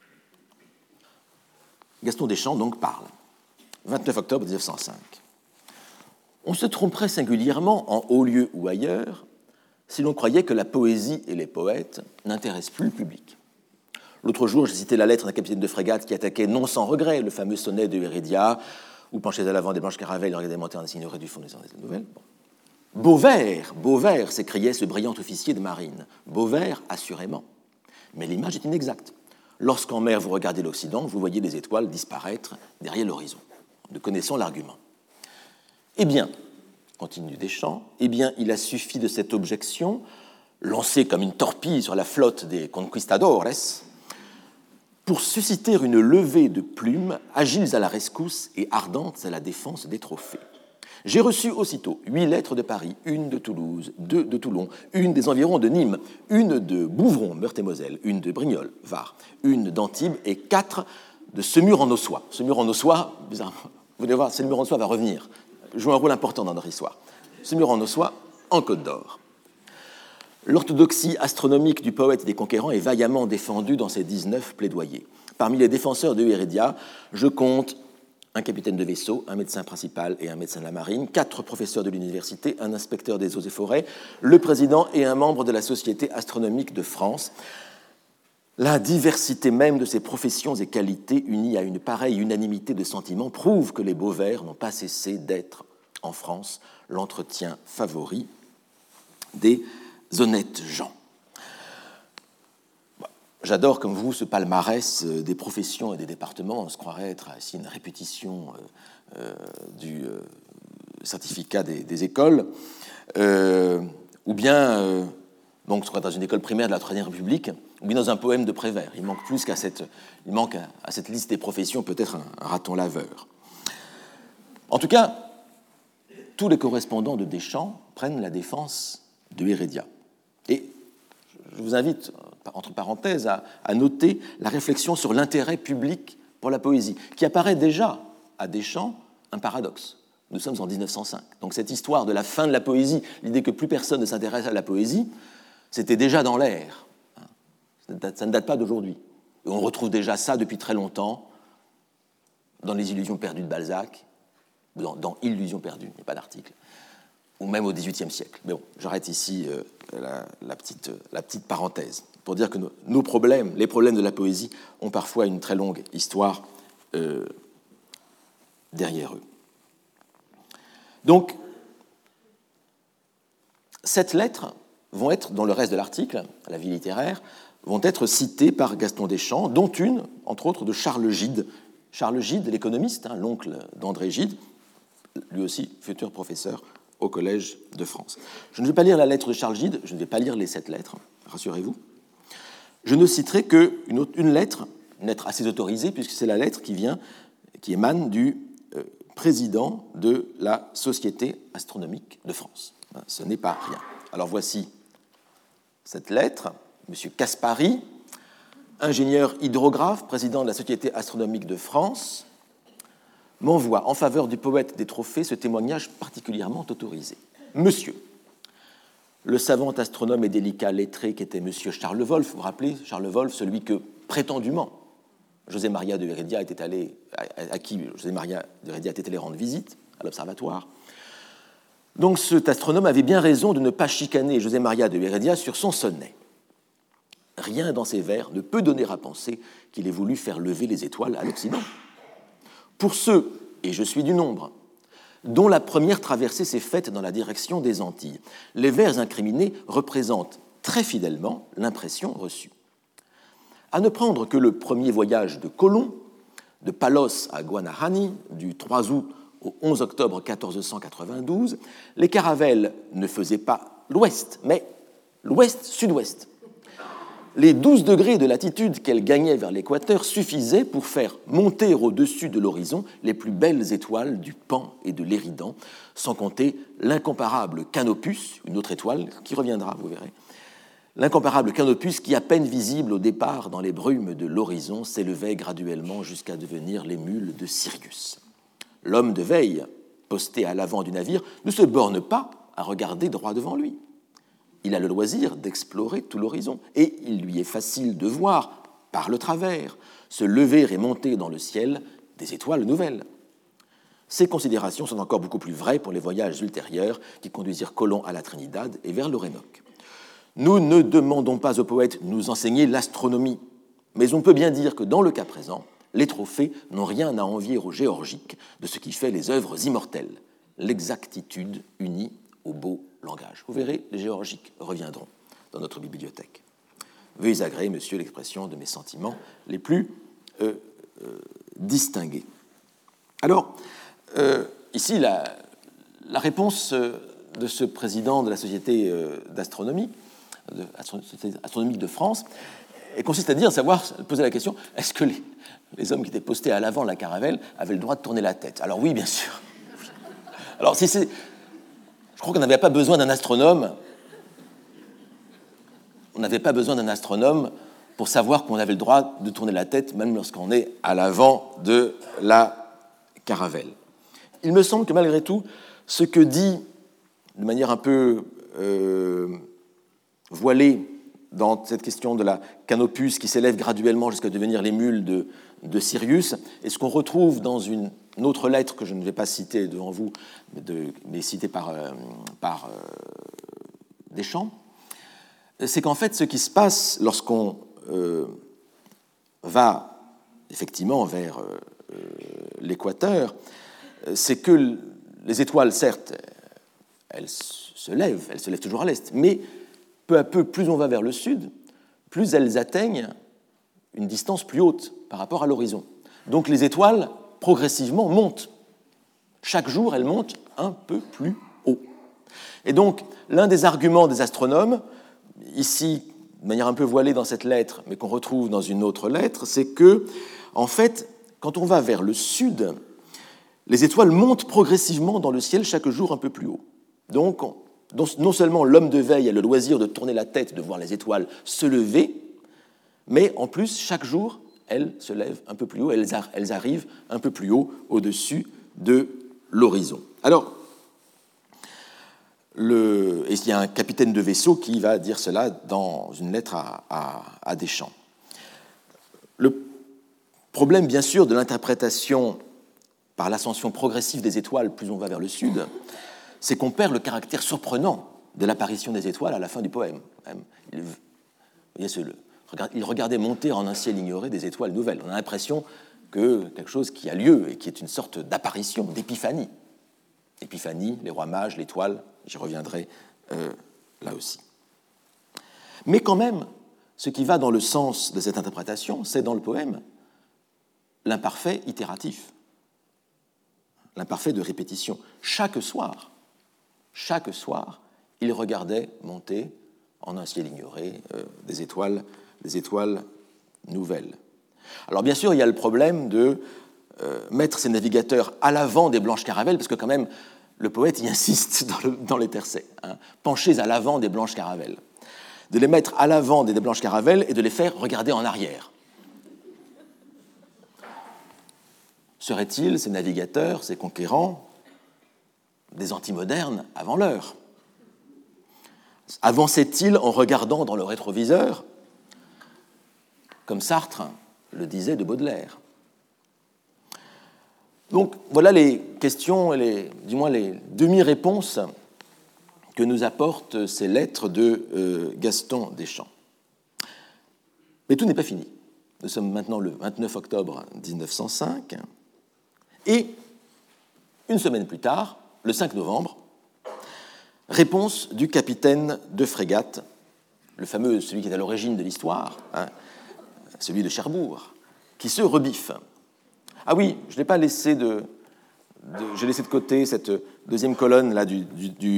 Gaston Deschamps donc parle. 29 octobre 1905. On se tromperait singulièrement, en haut lieu ou ailleurs, si l'on croyait que la poésie et les poètes n'intéressent plus le public. L'autre jour, j'ai cité la lettre d'un capitaine de frégate qui attaquait non sans regret le fameux sonnet de Heredia, où penchés à l'avant des blanches caravelles, regardez monter en signorait du fond des nouvelles. Bon. Beau vert, s'écriait ce brillant officier de marine. Beau vert, assurément. Mais l'image est inexacte. Lorsqu'en mer vous regardez l'Occident, vous voyez les étoiles disparaître derrière l'horizon. Nous connaissons l'argument. Eh bien, continue Deschamps, il a suffi de cette objection, lancée comme une torpille sur la flotte des conquistadores, pour susciter une levée de plumes, agiles à la rescousse et ardentes à la défense des trophées. J'ai reçu aussitôt 8 lettres de Paris, une de Toulouse, 2 de Toulon, une des environs de Nîmes, une de Bouvron, Meurthe-et-Moselle, une de Brignoles, Var, une d'Antibes et 4 de Semur-en-Ossois. Semur-en-Ossois, bizarrement, vous allez voir, Semur-en-Ossois va revenir, joue un rôle important dans notre histoire. Semur-en-Ossois, en Côte d'Or. L'orthodoxie astronomique du poète des conquérants est vaillamment défendue dans ses 19 plaidoyers. Parmi les défenseurs de Heredia, je compte un capitaine de vaisseau, un médecin principal et un médecin de la marine, 4 professeurs de l'université, un inspecteur des eaux et forêts, le président et un membre de la Société astronomique de France. La diversité même de ces professions et qualités, unies à une pareille unanimité de sentiments, prouve que les beaux vers n'ont pas cessé d'être, en France, l'entretien favori des honnêtes gens. J'adore, comme vous, ce palmarès des professions et des départements. On se croirait être ici une répétition du certificat des écoles. Ou bien, donc, dans une école primaire de la Troisième République, ou bien dans un poème de Prévert. Il manque plus il manque à cette liste des professions peut-être un raton laveur. En tout cas, tous les correspondants de Deschamps prennent la défense de Heredia. Et je vous invite, entre parenthèses, à noter la réflexion sur l'intérêt public pour la poésie, qui apparaît déjà à Deschamps un paradoxe. Nous sommes en 1905. Donc cette histoire de la fin de la poésie, l'idée que plus personne ne s'intéresse à la poésie, c'était déjà dans l'air. Ça ne date pas d'aujourd'hui. Et on retrouve déjà ça depuis très longtemps dans Les Illusions perdues de Balzac, dans Illusions perdues, il n'y a pas d'article, ou même au XVIIIe siècle. Mais bon, j'arrête ici la petite parenthèse pour dire que nos problèmes, les problèmes de la poésie, ont parfois une très longue histoire derrière eux. Donc, cette lettre vont être, dans le reste de l'article, la vie littéraire, vont être citées par Gaston Deschamps, dont une, entre autres, de Charles Gide. Charles Gide, l'économiste, l'oncle d'André Gide, lui aussi futur professeur au Collège de France. Je ne vais pas lire la lettre de Charles Gide, je ne vais pas lire les 7 lettres, rassurez-vous. Je ne citerai qu'une lettre, une lettre assez autorisée, puisque c'est la lettre qui émane du président de la Société astronomique de France. Ce n'est pas rien. Alors voici cette lettre, M. Caspary, ingénieur hydrographe, président de la Société astronomique de France, m'envoie en faveur du poète des trophées ce témoignage particulièrement autorisé. Monsieur, le savant astronome et délicat lettré qui était M. Charles Wolf, vous vous rappelez, Charles Wolf, celui que prétendument José María de Heredia était allé, à qui José María de Heredia était allé rendre visite à l'observatoire. Donc cet astronome avait bien raison de ne pas chicaner José María de Heredia sur son sonnet. Rien dans ses vers ne peut donner à penser qu'il ait voulu faire lever les étoiles à l'Occident. Pour ceux, et je suis du nombre, dont la première traversée s'est faite dans la direction des Antilles, les vers incriminés représentent très fidèlement l'impression reçue. À ne prendre que le premier voyage de Colomb, de Palos à Guanahani, du 3 août au 11 octobre 1492, les caravelles ne faisaient pas l'ouest, mais l'ouest-sud-ouest. Les 12 degrés de latitude qu'elles gagnaient vers l'équateur suffisaient pour faire monter au-dessus de l'horizon les plus belles étoiles du Pan et de l'Éridan, sans compter l'incomparable Canopus, une autre étoile qui reviendra, vous verrez, l'incomparable Canopus qui, à peine visible au départ dans les brumes de l'horizon, s'élevait graduellement jusqu'à devenir l'émule de Sirius. L'homme de veille, posté à l'avant du navire, ne se borne pas à regarder droit devant lui. Il a le loisir d'explorer tout l'horizon, et il lui est facile de voir, par le travers, se lever et monter dans le ciel des étoiles nouvelles. Ces considérations sont encore beaucoup plus vraies pour les voyages ultérieurs qui conduisirent Colomb à la Trinidad et vers l'Orénoque. Nous ne demandons pas aux poètes de nous enseigner l'astronomie, mais on peut bien dire que dans le cas présent, les trophées n'ont rien à envier aux géorgiques de ce qui fait les œuvres immortelles, l'exactitude unie au beau langage. Vous verrez, les géorgiques reviendront dans notre bibliothèque. Veuillez agréer, monsieur, l'expression de mes sentiments les plus distingués. Alors, ici, la réponse de ce président de la Société d'astronomie, astronomique de France, consiste à dire, poser la question, est-ce que les hommes qui étaient postés à l'avant de la caravelle avaient le droit de tourner la tête? Alors oui, bien sûr. Alors si c'est... Je crois qu'on n'avait pas besoin d'un astronome. On n'avait pas besoin d'un astronome pour savoir qu'on avait le droit de tourner la tête, même lorsqu'on est à l'avant de la caravelle. Il me semble que malgré tout, ce que dit, de manière un peu voilée, dans cette question de la Canopus qui s'élève graduellement jusqu'à devenir l'émule de Sirius, et ce qu'on retrouve dans une autre lettre que je ne vais pas citer devant vous, mais citée par Deschamps, c'est qu'en fait, ce qui se passe lorsqu'on va effectivement vers l'équateur, c'est que les étoiles, certes, elles se lèvent toujours à l'est, mais peu à peu, plus on va vers le sud, plus elles atteignent une distance plus haute par rapport à l'horizon. Donc les étoiles, progressivement, montent. Chaque jour, elles montent un peu plus haut. Et donc, l'un des arguments des astronomes, ici, de manière un peu voilée dans cette lettre, mais qu'on retrouve dans une autre lettre, c'est que, en fait, quand on va vers le sud, les étoiles montent progressivement dans le ciel chaque jour un peu plus haut. Donc, non seulement l'homme de veille a le loisir de tourner la tête, de voir les étoiles se lever, mais en plus, chaque jour, elles se lèvent un peu plus haut, elles arrivent un peu plus haut au-dessus de l'horizon. Alors, il y a un capitaine de vaisseau qui va dire cela dans une lettre à Deschamps. Le problème, bien sûr, de l'interprétation par l'ascension progressive des étoiles, plus on va vers le sud, c'est qu'on perd le caractère surprenant de l'apparition des étoiles à la fin du poème. Il regardait monter en un ciel ignoré des étoiles nouvelles. On a l'impression que quelque chose qui a lieu et qui est une sorte d'apparition, d'épiphanie. Épiphanie, les rois mages, l'étoile, j'y reviendrai là aussi. Mais quand même, ce qui va dans le sens de cette interprétation, c'est dans le poème l'imparfait itératif, l'imparfait de répétition. Chaque soir, il regardait monter en un ciel ignoré des étoiles nouvelles. Alors bien sûr, il y a le problème de mettre ses navigateurs à l'avant des blanches caravelles, parce que quand même, le poète y insiste dans les tercets. Penchez à l'avant des blanches caravelles. De les mettre à l'avant des blanches caravelles et de les faire regarder en arrière. Seraient-ils, ces navigateurs, ces conquérants, des antimodernes avant l'heure? avançait-il en regardant dans le rétroviseur, comme Sartre le disait de Baudelaire? Donc voilà les questions, du moins les demi-réponses que nous apportent ces lettres de Gaston Deschamps. Mais tout n'est pas fini. Nous sommes maintenant le 29 octobre 1905, et une semaine plus tard, le 5 novembre, réponse du capitaine de frégate, le fameux, celui qui est à l'origine de l'histoire, celui de Cherbourg, qui se rebiffe. Ah oui, je n'ai pas laissé j'ai laissé de côté cette deuxième colonne là du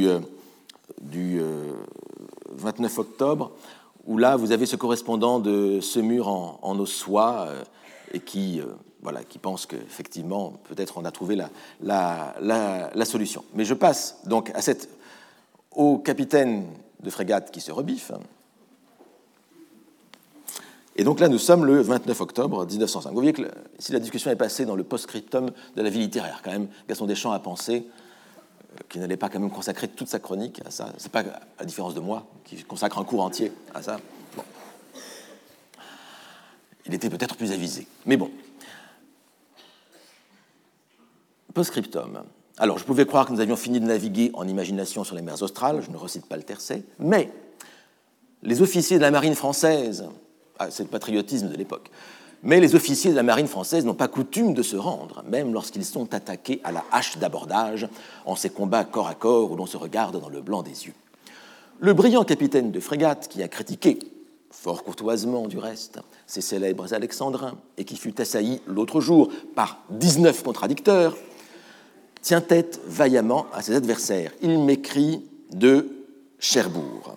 29 octobre, où là vous avez ce correspondant de Semur en Ossois et qui pense qu'effectivement peut-être on a trouvé la solution. Mais je passe donc au capitaine de frégate qui se rebiffe. Et donc là, nous sommes le 29 octobre 1905. Vous voyez que si la discussion est passée dans le post-scriptum de la vie littéraire, quand même, Gaston Deschamps a pensé qu'il n'allait pas quand même consacrer toute sa chronique à ça. C'est pas à la différence de moi, qui consacre un cours entier à ça. Bon. Il était peut-être plus avisé. Mais bon. Post-scriptum. Alors, je pouvais croire que nous avions fini de naviguer en imagination sur les mers australes, je ne recite pas le tercet, mais les officiers de la marine française, c'est le patriotisme de l'époque, mais les officiers de la marine française n'ont pas coutume de se rendre, même lorsqu'ils sont attaqués à la hache d'abordage, en ces combats corps à corps où l'on se regarde dans le blanc des yeux. Le brillant capitaine de frégate qui a critiqué, fort courtoisement du reste, ces célèbres alexandrins, et qui fut assailli l'autre jour par 19 contradicteurs, tient tête vaillamment à ses adversaires. Il m'écrit de Cherbourg.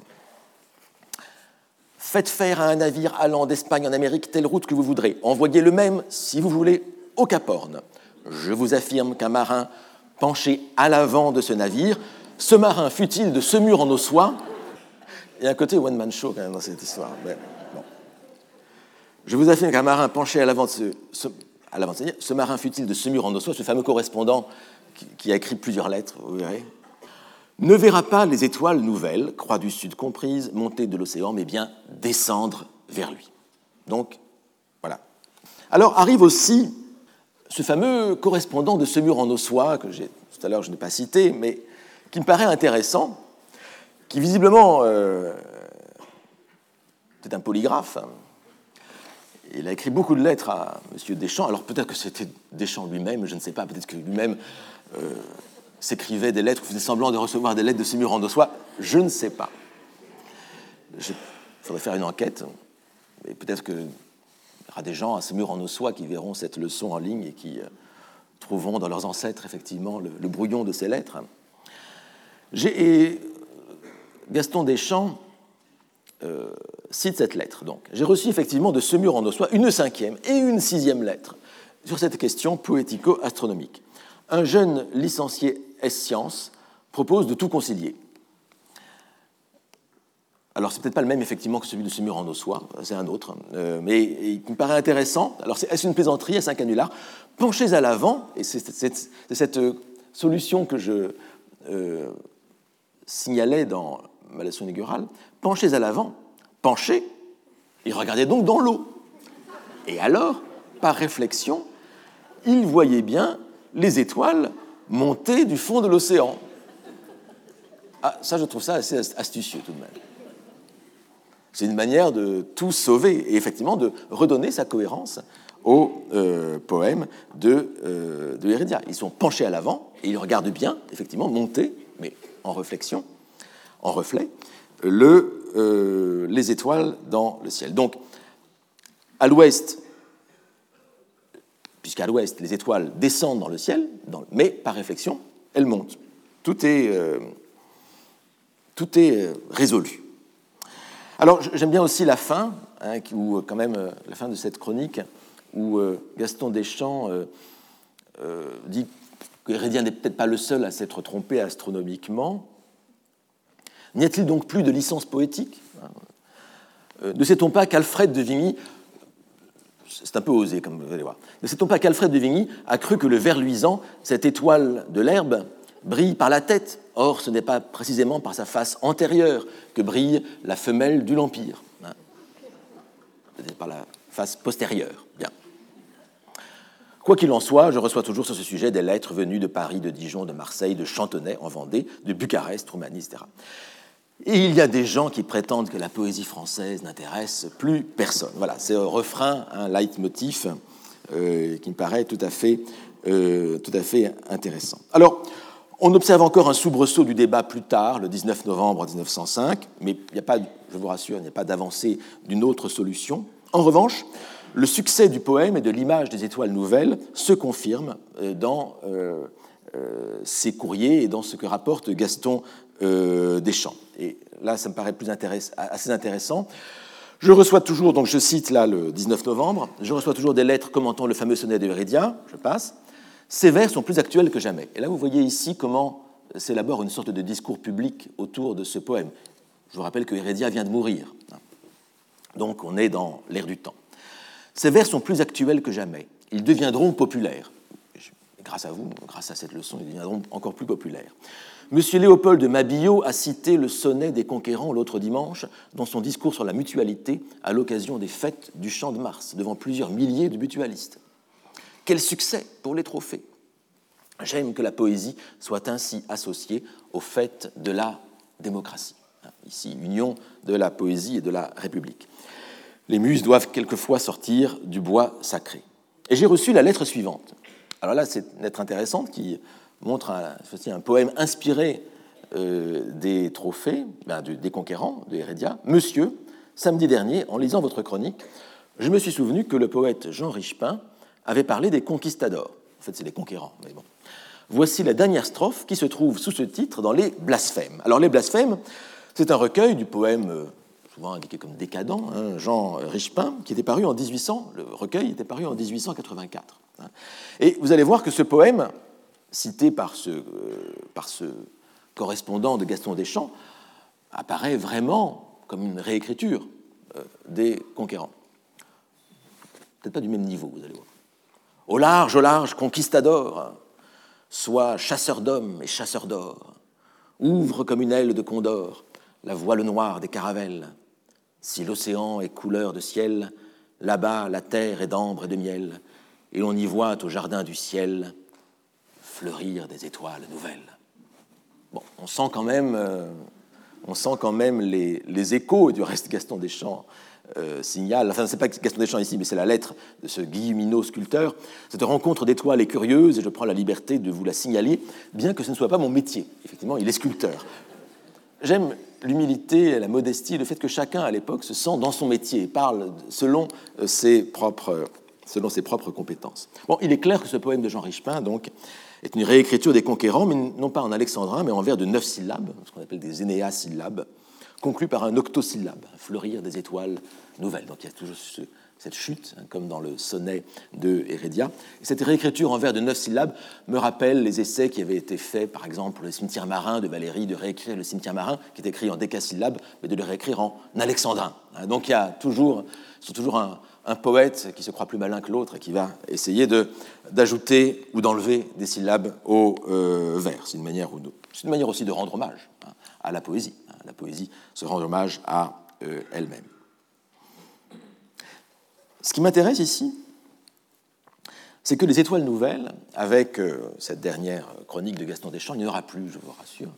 Faites faire à un navire allant d'Espagne en Amérique telle route que vous voudrez. Envoyez le même, si vous voulez, au Cap Horn. Je vous affirme qu'un marin penché à l'avant de ce navire, ce marin fut-il de Semur en Ossois. Il y a un côté one-man show quand même dans cette histoire. Mais, bon. Je vous affirme qu'un marin penché à l'avant de ce marin fut-il de Semur en Ossois, ce fameux correspondant qui a écrit plusieurs lettres, vous verrez, ne verra pas les étoiles nouvelles, croix du Sud comprises, monter de l'océan, mais bien descendre vers lui. Donc, voilà. Alors arrive aussi ce fameux correspondant de Semur en Ossois, que tout à l'heure je n'ai pas cité, mais qui me paraît intéressant, qui visiblement est un polygraphe. Il a écrit beaucoup de lettres à M. Deschamps. Alors peut-être que c'était Deschamps lui-même, je ne sais pas, peut-être que lui-même s'écrivait des lettres, faisait semblant de recevoir des lettres de Semur en Ossois, je ne sais pas. Il faudrait faire une enquête, mais peut-être qu'il y aura des gens à Semur en Ossois qui verront cette leçon en ligne et qui trouveront dans leurs ancêtres effectivement le brouillon de ces lettres. Gaston Deschamps cite cette lettre. Donc, j'ai reçu effectivement de Semur en Ossois une 5e et une 6e lettre sur cette question poético-astronomique. Un jeune licencié S-Sciences propose de tout concilier. Alors, c'est peut-être pas le même, effectivement, que celui de Semur en Ossois, c'est un autre, mais il me paraît intéressant. Alors, est-ce une plaisanterie, est-ce un canular? Penchez à l'avant, et c'est cette solution que je signalais dans ma leçon inaugurale, penchez à l'avant, penchez, et regardez donc dans l'eau. Et alors, par réflexion, il voyait bien les étoiles monter du fond de l'océan. Ah, ça, je trouve ça assez astucieux tout de même. C'est une manière de tout sauver et effectivement de redonner sa cohérence au poème de Heredia. Ils sont penchés à l'avant et ils regardent bien, effectivement, monter, mais en réflexion, en reflet, les étoiles dans le ciel. Donc, à l'ouest, puisqu'à l'ouest, les étoiles descendent dans le ciel, mais par réflexion, elles montent. Tout est résolu. Alors, j'aime bien aussi la fin, où quand même la fin de cette chronique, où Gaston Deschamps dit que Heredia n'est peut-être pas le seul à s'être trompé astronomiquement. N'y a-t-il donc plus de licence poétique? Ne sait-on pas qu'Alfred de Vigny, c'est un peu osé comme vous allez voir, ne sait-on pas qu'Alfred de Vigny a cru que le ver luisant, cette étoile de l'herbe, brille par la tête. Or, ce n'est pas précisément par sa face antérieure que brille la femelle du L'Empire. C'est par la face postérieure. Bien. Quoi qu'il en soit, je reçois toujours sur ce sujet des lettres venues de Paris, de Dijon, de Marseille, de Chantonnay, en Vendée, de Bucarest, Roumanie, etc. Et il y a des gens qui prétendent que la poésie française n'intéresse plus personne. Voilà, c'est un refrain, un leitmotiv qui me paraît tout à fait intéressant. Alors, on observe encore un soubresaut du débat plus tard, le 19 novembre 1905, mais il n'y a pas, je vous rassure, il n'y a pas d'avancée d'une autre solution. En revanche, le succès du poème et de l'image des étoiles nouvelles se confirme dans ses courriers et dans ce que rapporte Gaston Deschamps. Et là, ça me paraît assez intéressant. Je reçois toujours, donc je cite là le 19 novembre, je reçois toujours des lettres commentant le fameux sonnet de Heredia, je passe. Ces vers sont plus actuels que jamais. Et là, vous voyez ici comment s'élabore une sorte de discours public autour de ce poème. Je vous rappelle que Heredia vient de mourir. Donc, on est dans l'ère du temps. Ces vers sont plus actuels que jamais. Ils deviendront populaires. Grâce à vous, grâce à cette leçon, ils deviendront encore plus populaires. Monsieur Léopold de Mabillot a cité le sonnet des Conquérants l'autre dimanche dans son discours sur la mutualité à l'occasion des fêtes du Champ de Mars, devant plusieurs milliers de mutualistes. Quel succès pour les trophées! J'aime que la poésie soit ainsi associée aux fêtes de la démocratie. Ici, union de la poésie et de la République. Les muses doivent quelquefois sortir du bois sacré. Et j'ai reçu la lettre suivante. Alors là, c'est une lettre intéressante qui montre un poème inspiré des trophées, des Conquérants, de Heredia. Monsieur, samedi dernier, en lisant votre chronique, je me suis souvenu que le poète Jean Richepin avait parlé des conquistadors. En fait, c'est les conquérants, mais bon. Voici la dernière strophe qui se trouve sous ce titre dans les Blasphèmes. Alors, les Blasphèmes, c'est un recueil du poème souvent indiqué comme décadent, Jean Richepin, qui était paru en 1800. Le recueil était paru en 1884. Et vous allez voir que ce poème, cité par ce correspondant de Gaston Deschamps, apparaît vraiment comme une réécriture des Conquérants. Peut-être pas du même niveau, vous allez voir. Au large, conquistador, sois chasseur d'hommes et chasseur d'or, ouvre comme une aile de condor la voile noire des caravelles. Si l'océan est couleur de ciel, là-bas la terre est d'ambre et de miel, et l'on y voit au jardin du ciel fleurir des étoiles nouvelles. Bon, on sent quand même les échos, du reste Gaston Deschamps signale, enfin, c'est pas Gaston Deschamps ici, mais c'est la lettre de ce Guilleminot sculpteur. Cette rencontre d'étoiles est curieuse et je prends la liberté de vous la signaler, bien que ce ne soit pas mon métier. Effectivement, il est sculpteur. J'aime l'humilité, la modestie, le fait que chacun, à l'époque, se sent dans son métier et parle selon ses propres compétences. Bon, il est clair que ce poème de Jean Richepin, donc, est une réécriture des Conquérants, mais non pas en alexandrin, mais en vers de 9 syllabes, ce qu'on appelle des énéasyllabes, conclu par un octosyllabe, fleurir des étoiles nouvelles. Donc il y a toujours cette chute, comme dans le sonnet de Heredia. Et cette réécriture en vers de 9 syllabes me rappelle les essais qui avaient été faits, par exemple, pour le cimetière marin de Valéry, de réécrire le cimetière marin, qui est écrit en décasyllabes, mais de le réécrire en alexandrin. Donc il y a toujours un poète qui se croit plus malin que l'autre et qui va essayer d'ajouter ou d'enlever des syllabes au vers. C'est une manière aussi de rendre hommage à la poésie. La poésie se rend hommage à elle-même. Ce qui m'intéresse ici, c'est que les étoiles nouvelles, avec cette dernière chronique de Gaston Deschamps, il n'y en aura plus, je vous rassure.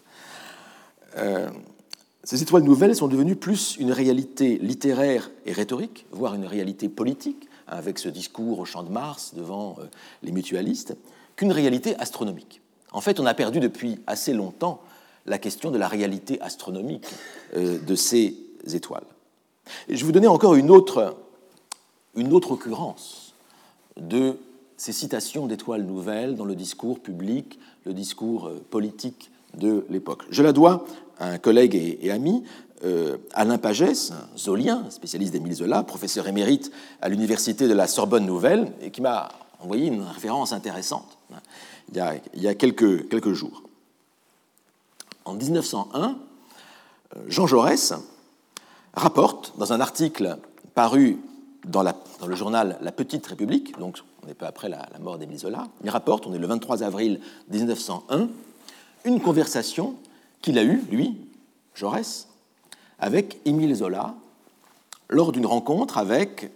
Ces étoiles nouvelles sont devenues plus une réalité littéraire et rhétorique, voire une réalité politique, avec ce discours au Champ de Mars devant les mutualistes, qu'une réalité astronomique. En fait, on a perdu depuis assez longtemps la question de la réalité astronomique de ces étoiles. Et je vais vous donner encore une autre occurrence de ces citations d'étoiles nouvelles dans le discours public, le discours politique de l'époque. Je la dois à un collègue et ami, Alain Pagès, zolien, spécialiste d'Émile Zola, professeur émérite à l'université de la Sorbonne Nouvelle, et qui m'a envoyé une référence intéressante il y a quelques jours. En 1901, Jean Jaurès rapporte, dans un article paru dans le journal La Petite République, donc on est peu après la mort d'Émile Zola, il rapporte, on est le 23 avril 1901, une conversation qu'il a eue, lui, Jaurès, avec Émile Zola, lors d'une rencontre avec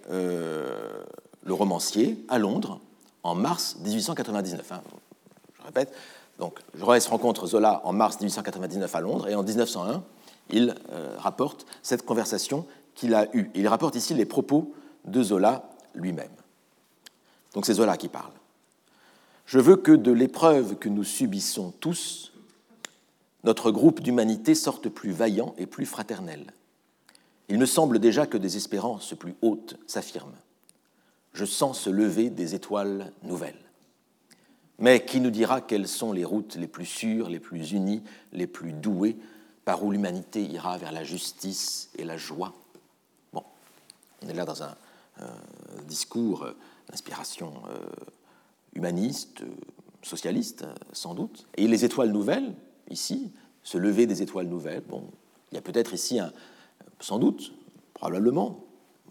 le romancier à Londres, en mars 1899. Je répète, donc Jaurès rencontre Zola en mars 1899 à Londres, et en 1901, il rapporte cette conversation qu'il a eue. Il rapporte ici les propos de Zola lui-même. Donc c'est Zola qui parle. « Je veux que de l'épreuve que nous subissons tous, notre groupe d'humanité sorte plus vaillant et plus fraternel. Il me semble déjà que des espérances plus hautes s'affirment. Je sens se lever des étoiles nouvelles. Mais qui nous dira quelles sont les routes les plus sûres, les plus unies, les plus douées, par où l'humanité ira vers la justice et la joie ?» Bon, on est là dans un discours d'inspiration humaniste, socialiste, sans doute. Et les étoiles nouvelles, ici, se lever des étoiles nouvelles, bon, il y a peut-être ici, sans doute, probablement,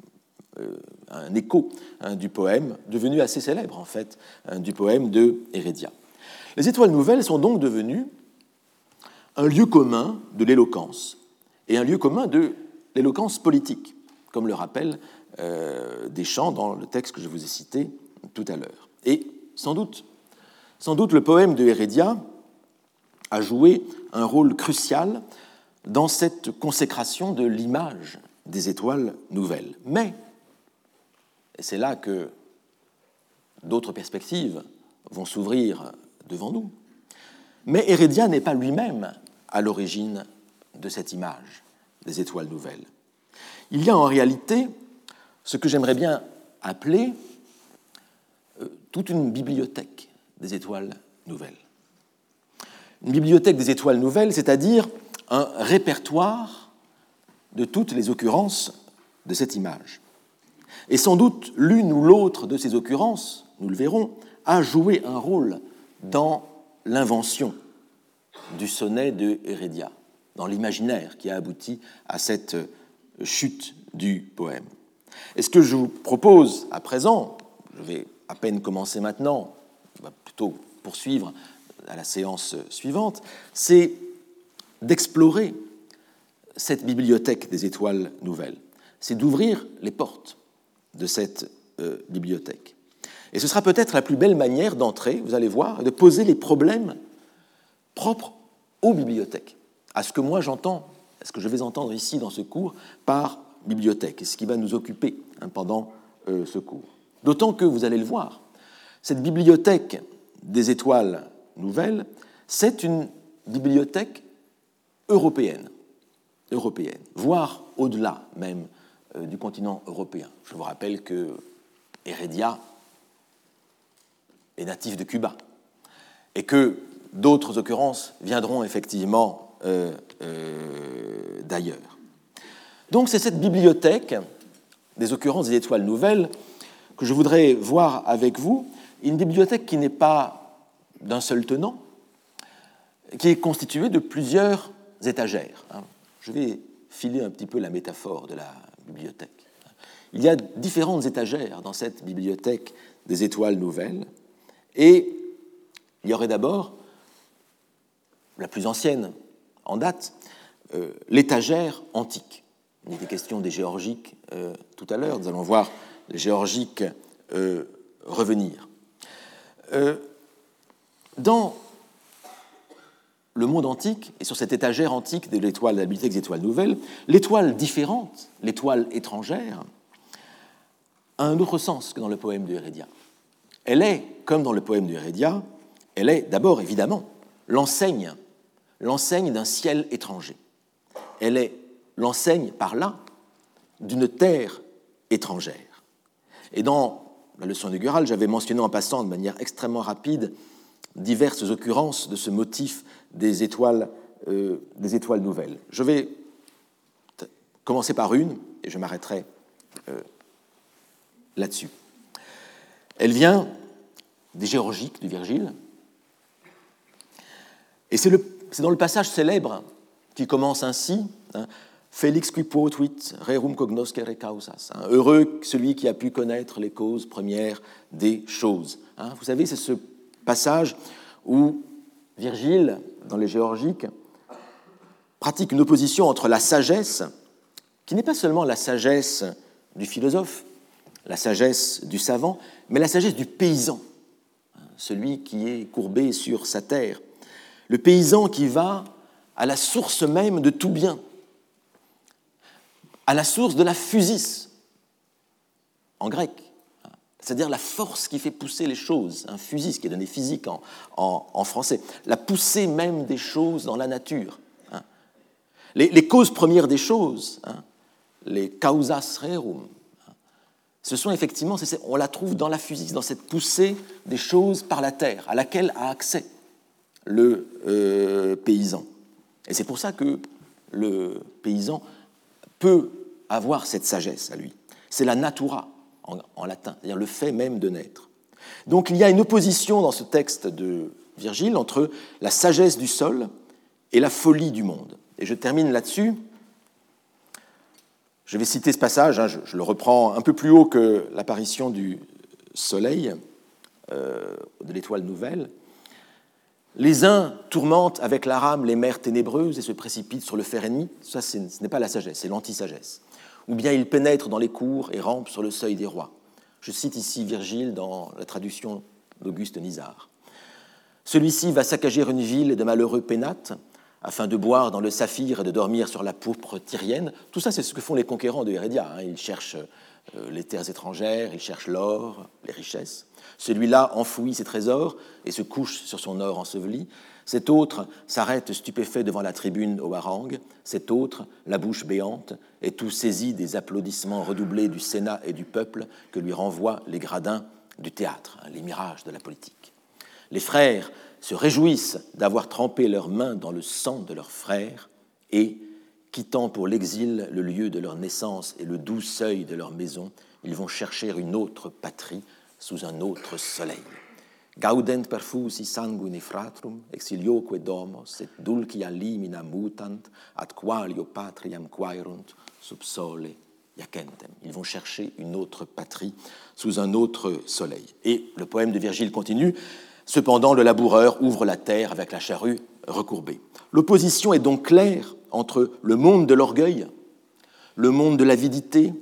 un écho du poème, devenu assez célèbre, en fait, du poème de Heredia. Les étoiles nouvelles sont donc devenues un lieu commun de l'éloquence, et un lieu commun de l'éloquence politique, comme le rappelle Deschamps dans le texte que je vous ai cité tout à l'heure. Et sans doute, le poème de Heredia a joué un rôle crucial dans cette consécration de l'image des étoiles nouvelles. Mais, et c'est là que d'autres perspectives vont s'ouvrir devant nous, mais Heredia n'est pas lui-même à l'origine de cette image des étoiles nouvelles. Il y a en réalité ce que j'aimerais bien appeler toute une bibliothèque des étoiles nouvelles. Une bibliothèque des étoiles nouvelles, c'est-à-dire un répertoire de toutes les occurrences de cette image. Et sans doute l'une ou l'autre de ces occurrences, nous le verrons, a joué un rôle dans l'invention du sonnet de Heredia, dans l'imaginaire qui a abouti à cette chute du poème. Et ce que je vous propose à présent, je vais à peine commencer maintenant, on va plutôt poursuivre à la séance suivante, c'est d'explorer cette bibliothèque des étoiles nouvelles. C'est d'ouvrir les portes de cette bibliothèque. Et ce sera peut-être la plus belle manière d'entrer, vous allez voir, de poser les problèmes propres aux bibliothèques, à ce que moi j'entends, à ce que je vais entendre ici dans ce cours par bibliothèque, et ce qui va nous occuper pendant ce cours. D'autant que, vous allez le voir, cette bibliothèque des étoiles nouvelles, c'est une bibliothèque européenne, voire au-delà même du continent européen. Je vous rappelle que Heredia est natif de Cuba et que d'autres occurrences viendront effectivement d'ailleurs. Donc c'est cette bibliothèque des occurrences des étoiles nouvelles que je voudrais voir avec vous, une bibliothèque qui n'est pas d'un seul tenant, qui est constituée de plusieurs étagères. Je vais filer un petit peu la métaphore de la bibliothèque. Il y a différentes étagères dans cette bibliothèque des étoiles nouvelles, et il y aurait d'abord la plus ancienne en date, l'étagère antique. Il était question des géorgiques tout à l'heure, nous allons voir les géorgiques revenir. Dans le monde antique, et sur cette étagère antique de l'étoile, de la bibliothèque des étoiles nouvelles, l'étoile différente, l'étoile étrangère, a un autre sens que dans le poème de Heredia. Elle est, comme dans le poème de Heredia, elle est d'abord, évidemment, l'enseigne d'un ciel étranger. Elle est l'enseigne, par là, d'une terre étrangère. Et dans la leçon inaugurale, j'avais mentionné en passant de manière extrêmement rapide diverses occurrences de ce motif des étoiles nouvelles. Je vais commencer par une, et je m'arrêterai là-dessus. Elle vient des Géorgiques de Virgile, et c'est dans le passage célèbre qui commence ainsi, Felix qui potuit rerum cognoscere causas. Heureux celui qui a pu connaître les causes premières des choses. Vous savez, c'est ce passage où Virgile dans les Géorgiques, pratique une opposition entre la sagesse, qui n'est pas seulement la sagesse du philosophe, la sagesse du savant, mais la sagesse du paysan, celui qui est courbé sur sa terre, le paysan qui va à la source même de tout bien, à la source de la physis, en grec, c'est-à-dire la force qui fait pousser les choses, physis qui est donné physique en français, la poussée même des choses dans la nature. Les causes premières des choses, les causas rerum, ce sont effectivement, on la trouve dans la physis, dans cette poussée des choses par la terre, à laquelle a accès le paysan. Et c'est pour ça que le paysan peut avoir cette sagesse à lui. C'est la natura en latin, c'est-à-dire le fait même de naître. Donc il y a une opposition dans ce texte de Virgile entre la sagesse du sol et la folie du monde. Et je termine là-dessus. Je vais citer ce passage, je le reprends un peu plus haut que l'apparition du soleil, de l'étoile nouvelle. Les uns tourmentent avec la rame les mers ténébreuses et se précipitent sur le fer ennemi. Ça, ce n'est pas la sagesse, c'est l'anti-sagesse. Ou bien ils pénètrent dans les cours et rampent sur le seuil des rois. Je cite ici Virgile dans la traduction d'Auguste Nisard. Celui-ci va saccager une ville de malheureux pénates afin de boire dans le saphir et de dormir sur la pourpre tyrienne. Tout ça, c'est ce que font les conquérants de Hérédia. Ils cherchent les terres étrangères, ils cherchent l'or, les richesses. Celui-là enfouit ses trésors et se couche sur son or enseveli. Cet autre s'arrête stupéfait devant la tribune au harangue. Cet autre, la bouche béante, est tout saisi des applaudissements redoublés du Sénat et du peuple que lui renvoient les gradins du théâtre, les mirages de la politique. Les frères se réjouissent d'avoir trempé leurs mains dans le sang de leurs frères et, quittant pour l'exil le lieu de leur naissance et le doux seuil de leur maison, ils vont chercher une autre patrie sous un autre soleil. Gaudent perfusi sanguine fratrum, exilioque domos, et dulcia limina mutant, ad qualio patriam quaerunt sub sole iacentem. Ils vont chercher une autre patrie sous un autre soleil. Et le poème de Virgile continue. Cependant, le laboureur ouvre la terre avec la charrue recourbée. L'opposition est donc claire entre le monde de l'orgueil, le monde de l'avidité,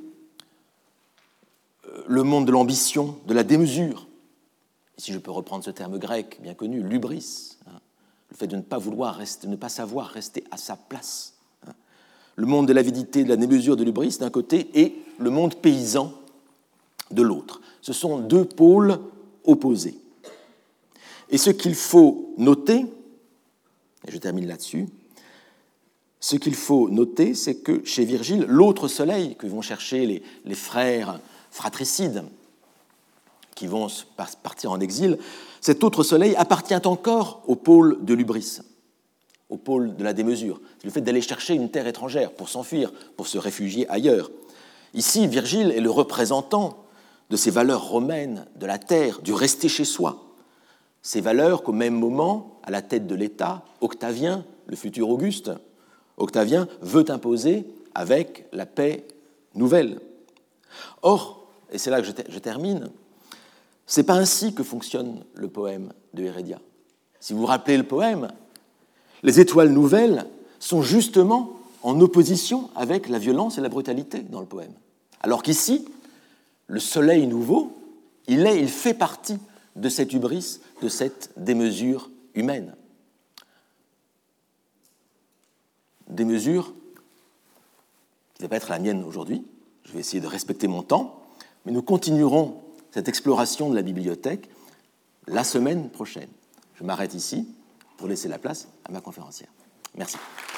le monde de l'ambition, de la démesure. Et si je peux reprendre ce terme grec bien connu, l'hubris, le fait de ne pas vouloir rester, de ne pas savoir rester à sa place. Le monde de l'avidité, de la démesure, de l'hubris d'un côté et le monde paysan de l'autre. Ce sont deux pôles opposés. Et ce qu'il faut noter, et je termine là-dessus, ce qu'il faut noter, c'est que chez Virgile, l'autre soleil que vont chercher les frères fratricides qui vont partir en exil, cet autre soleil appartient encore au pôle de l'hubris, au pôle de la démesure. C'est le fait d'aller chercher une terre étrangère pour s'enfuir, pour se réfugier ailleurs. Ici, Virgile est le représentant de ces valeurs romaines, de la terre, du rester chez soi. Ces valeurs qu'au même moment, à la tête de l'État, Octavien, le futur Auguste, Octavien veut imposer avec la paix nouvelle. Or, et c'est là que je termine, ce n'est pas ainsi que fonctionne le poème de Hérédia. Si vous vous rappelez le poème, les étoiles nouvelles sont justement en opposition avec la violence et la brutalité dans le poème. Alors qu'ici, le soleil nouveau, il fait partie de cette hubris, de cette démesure humaine. Démesure qui ne va pas être la mienne aujourd'hui, je vais essayer de respecter mon temps, mais nous continuerons cette exploration de la bibliothèque la semaine prochaine. Je m'arrête ici pour laisser la place à ma conférencière. Merci.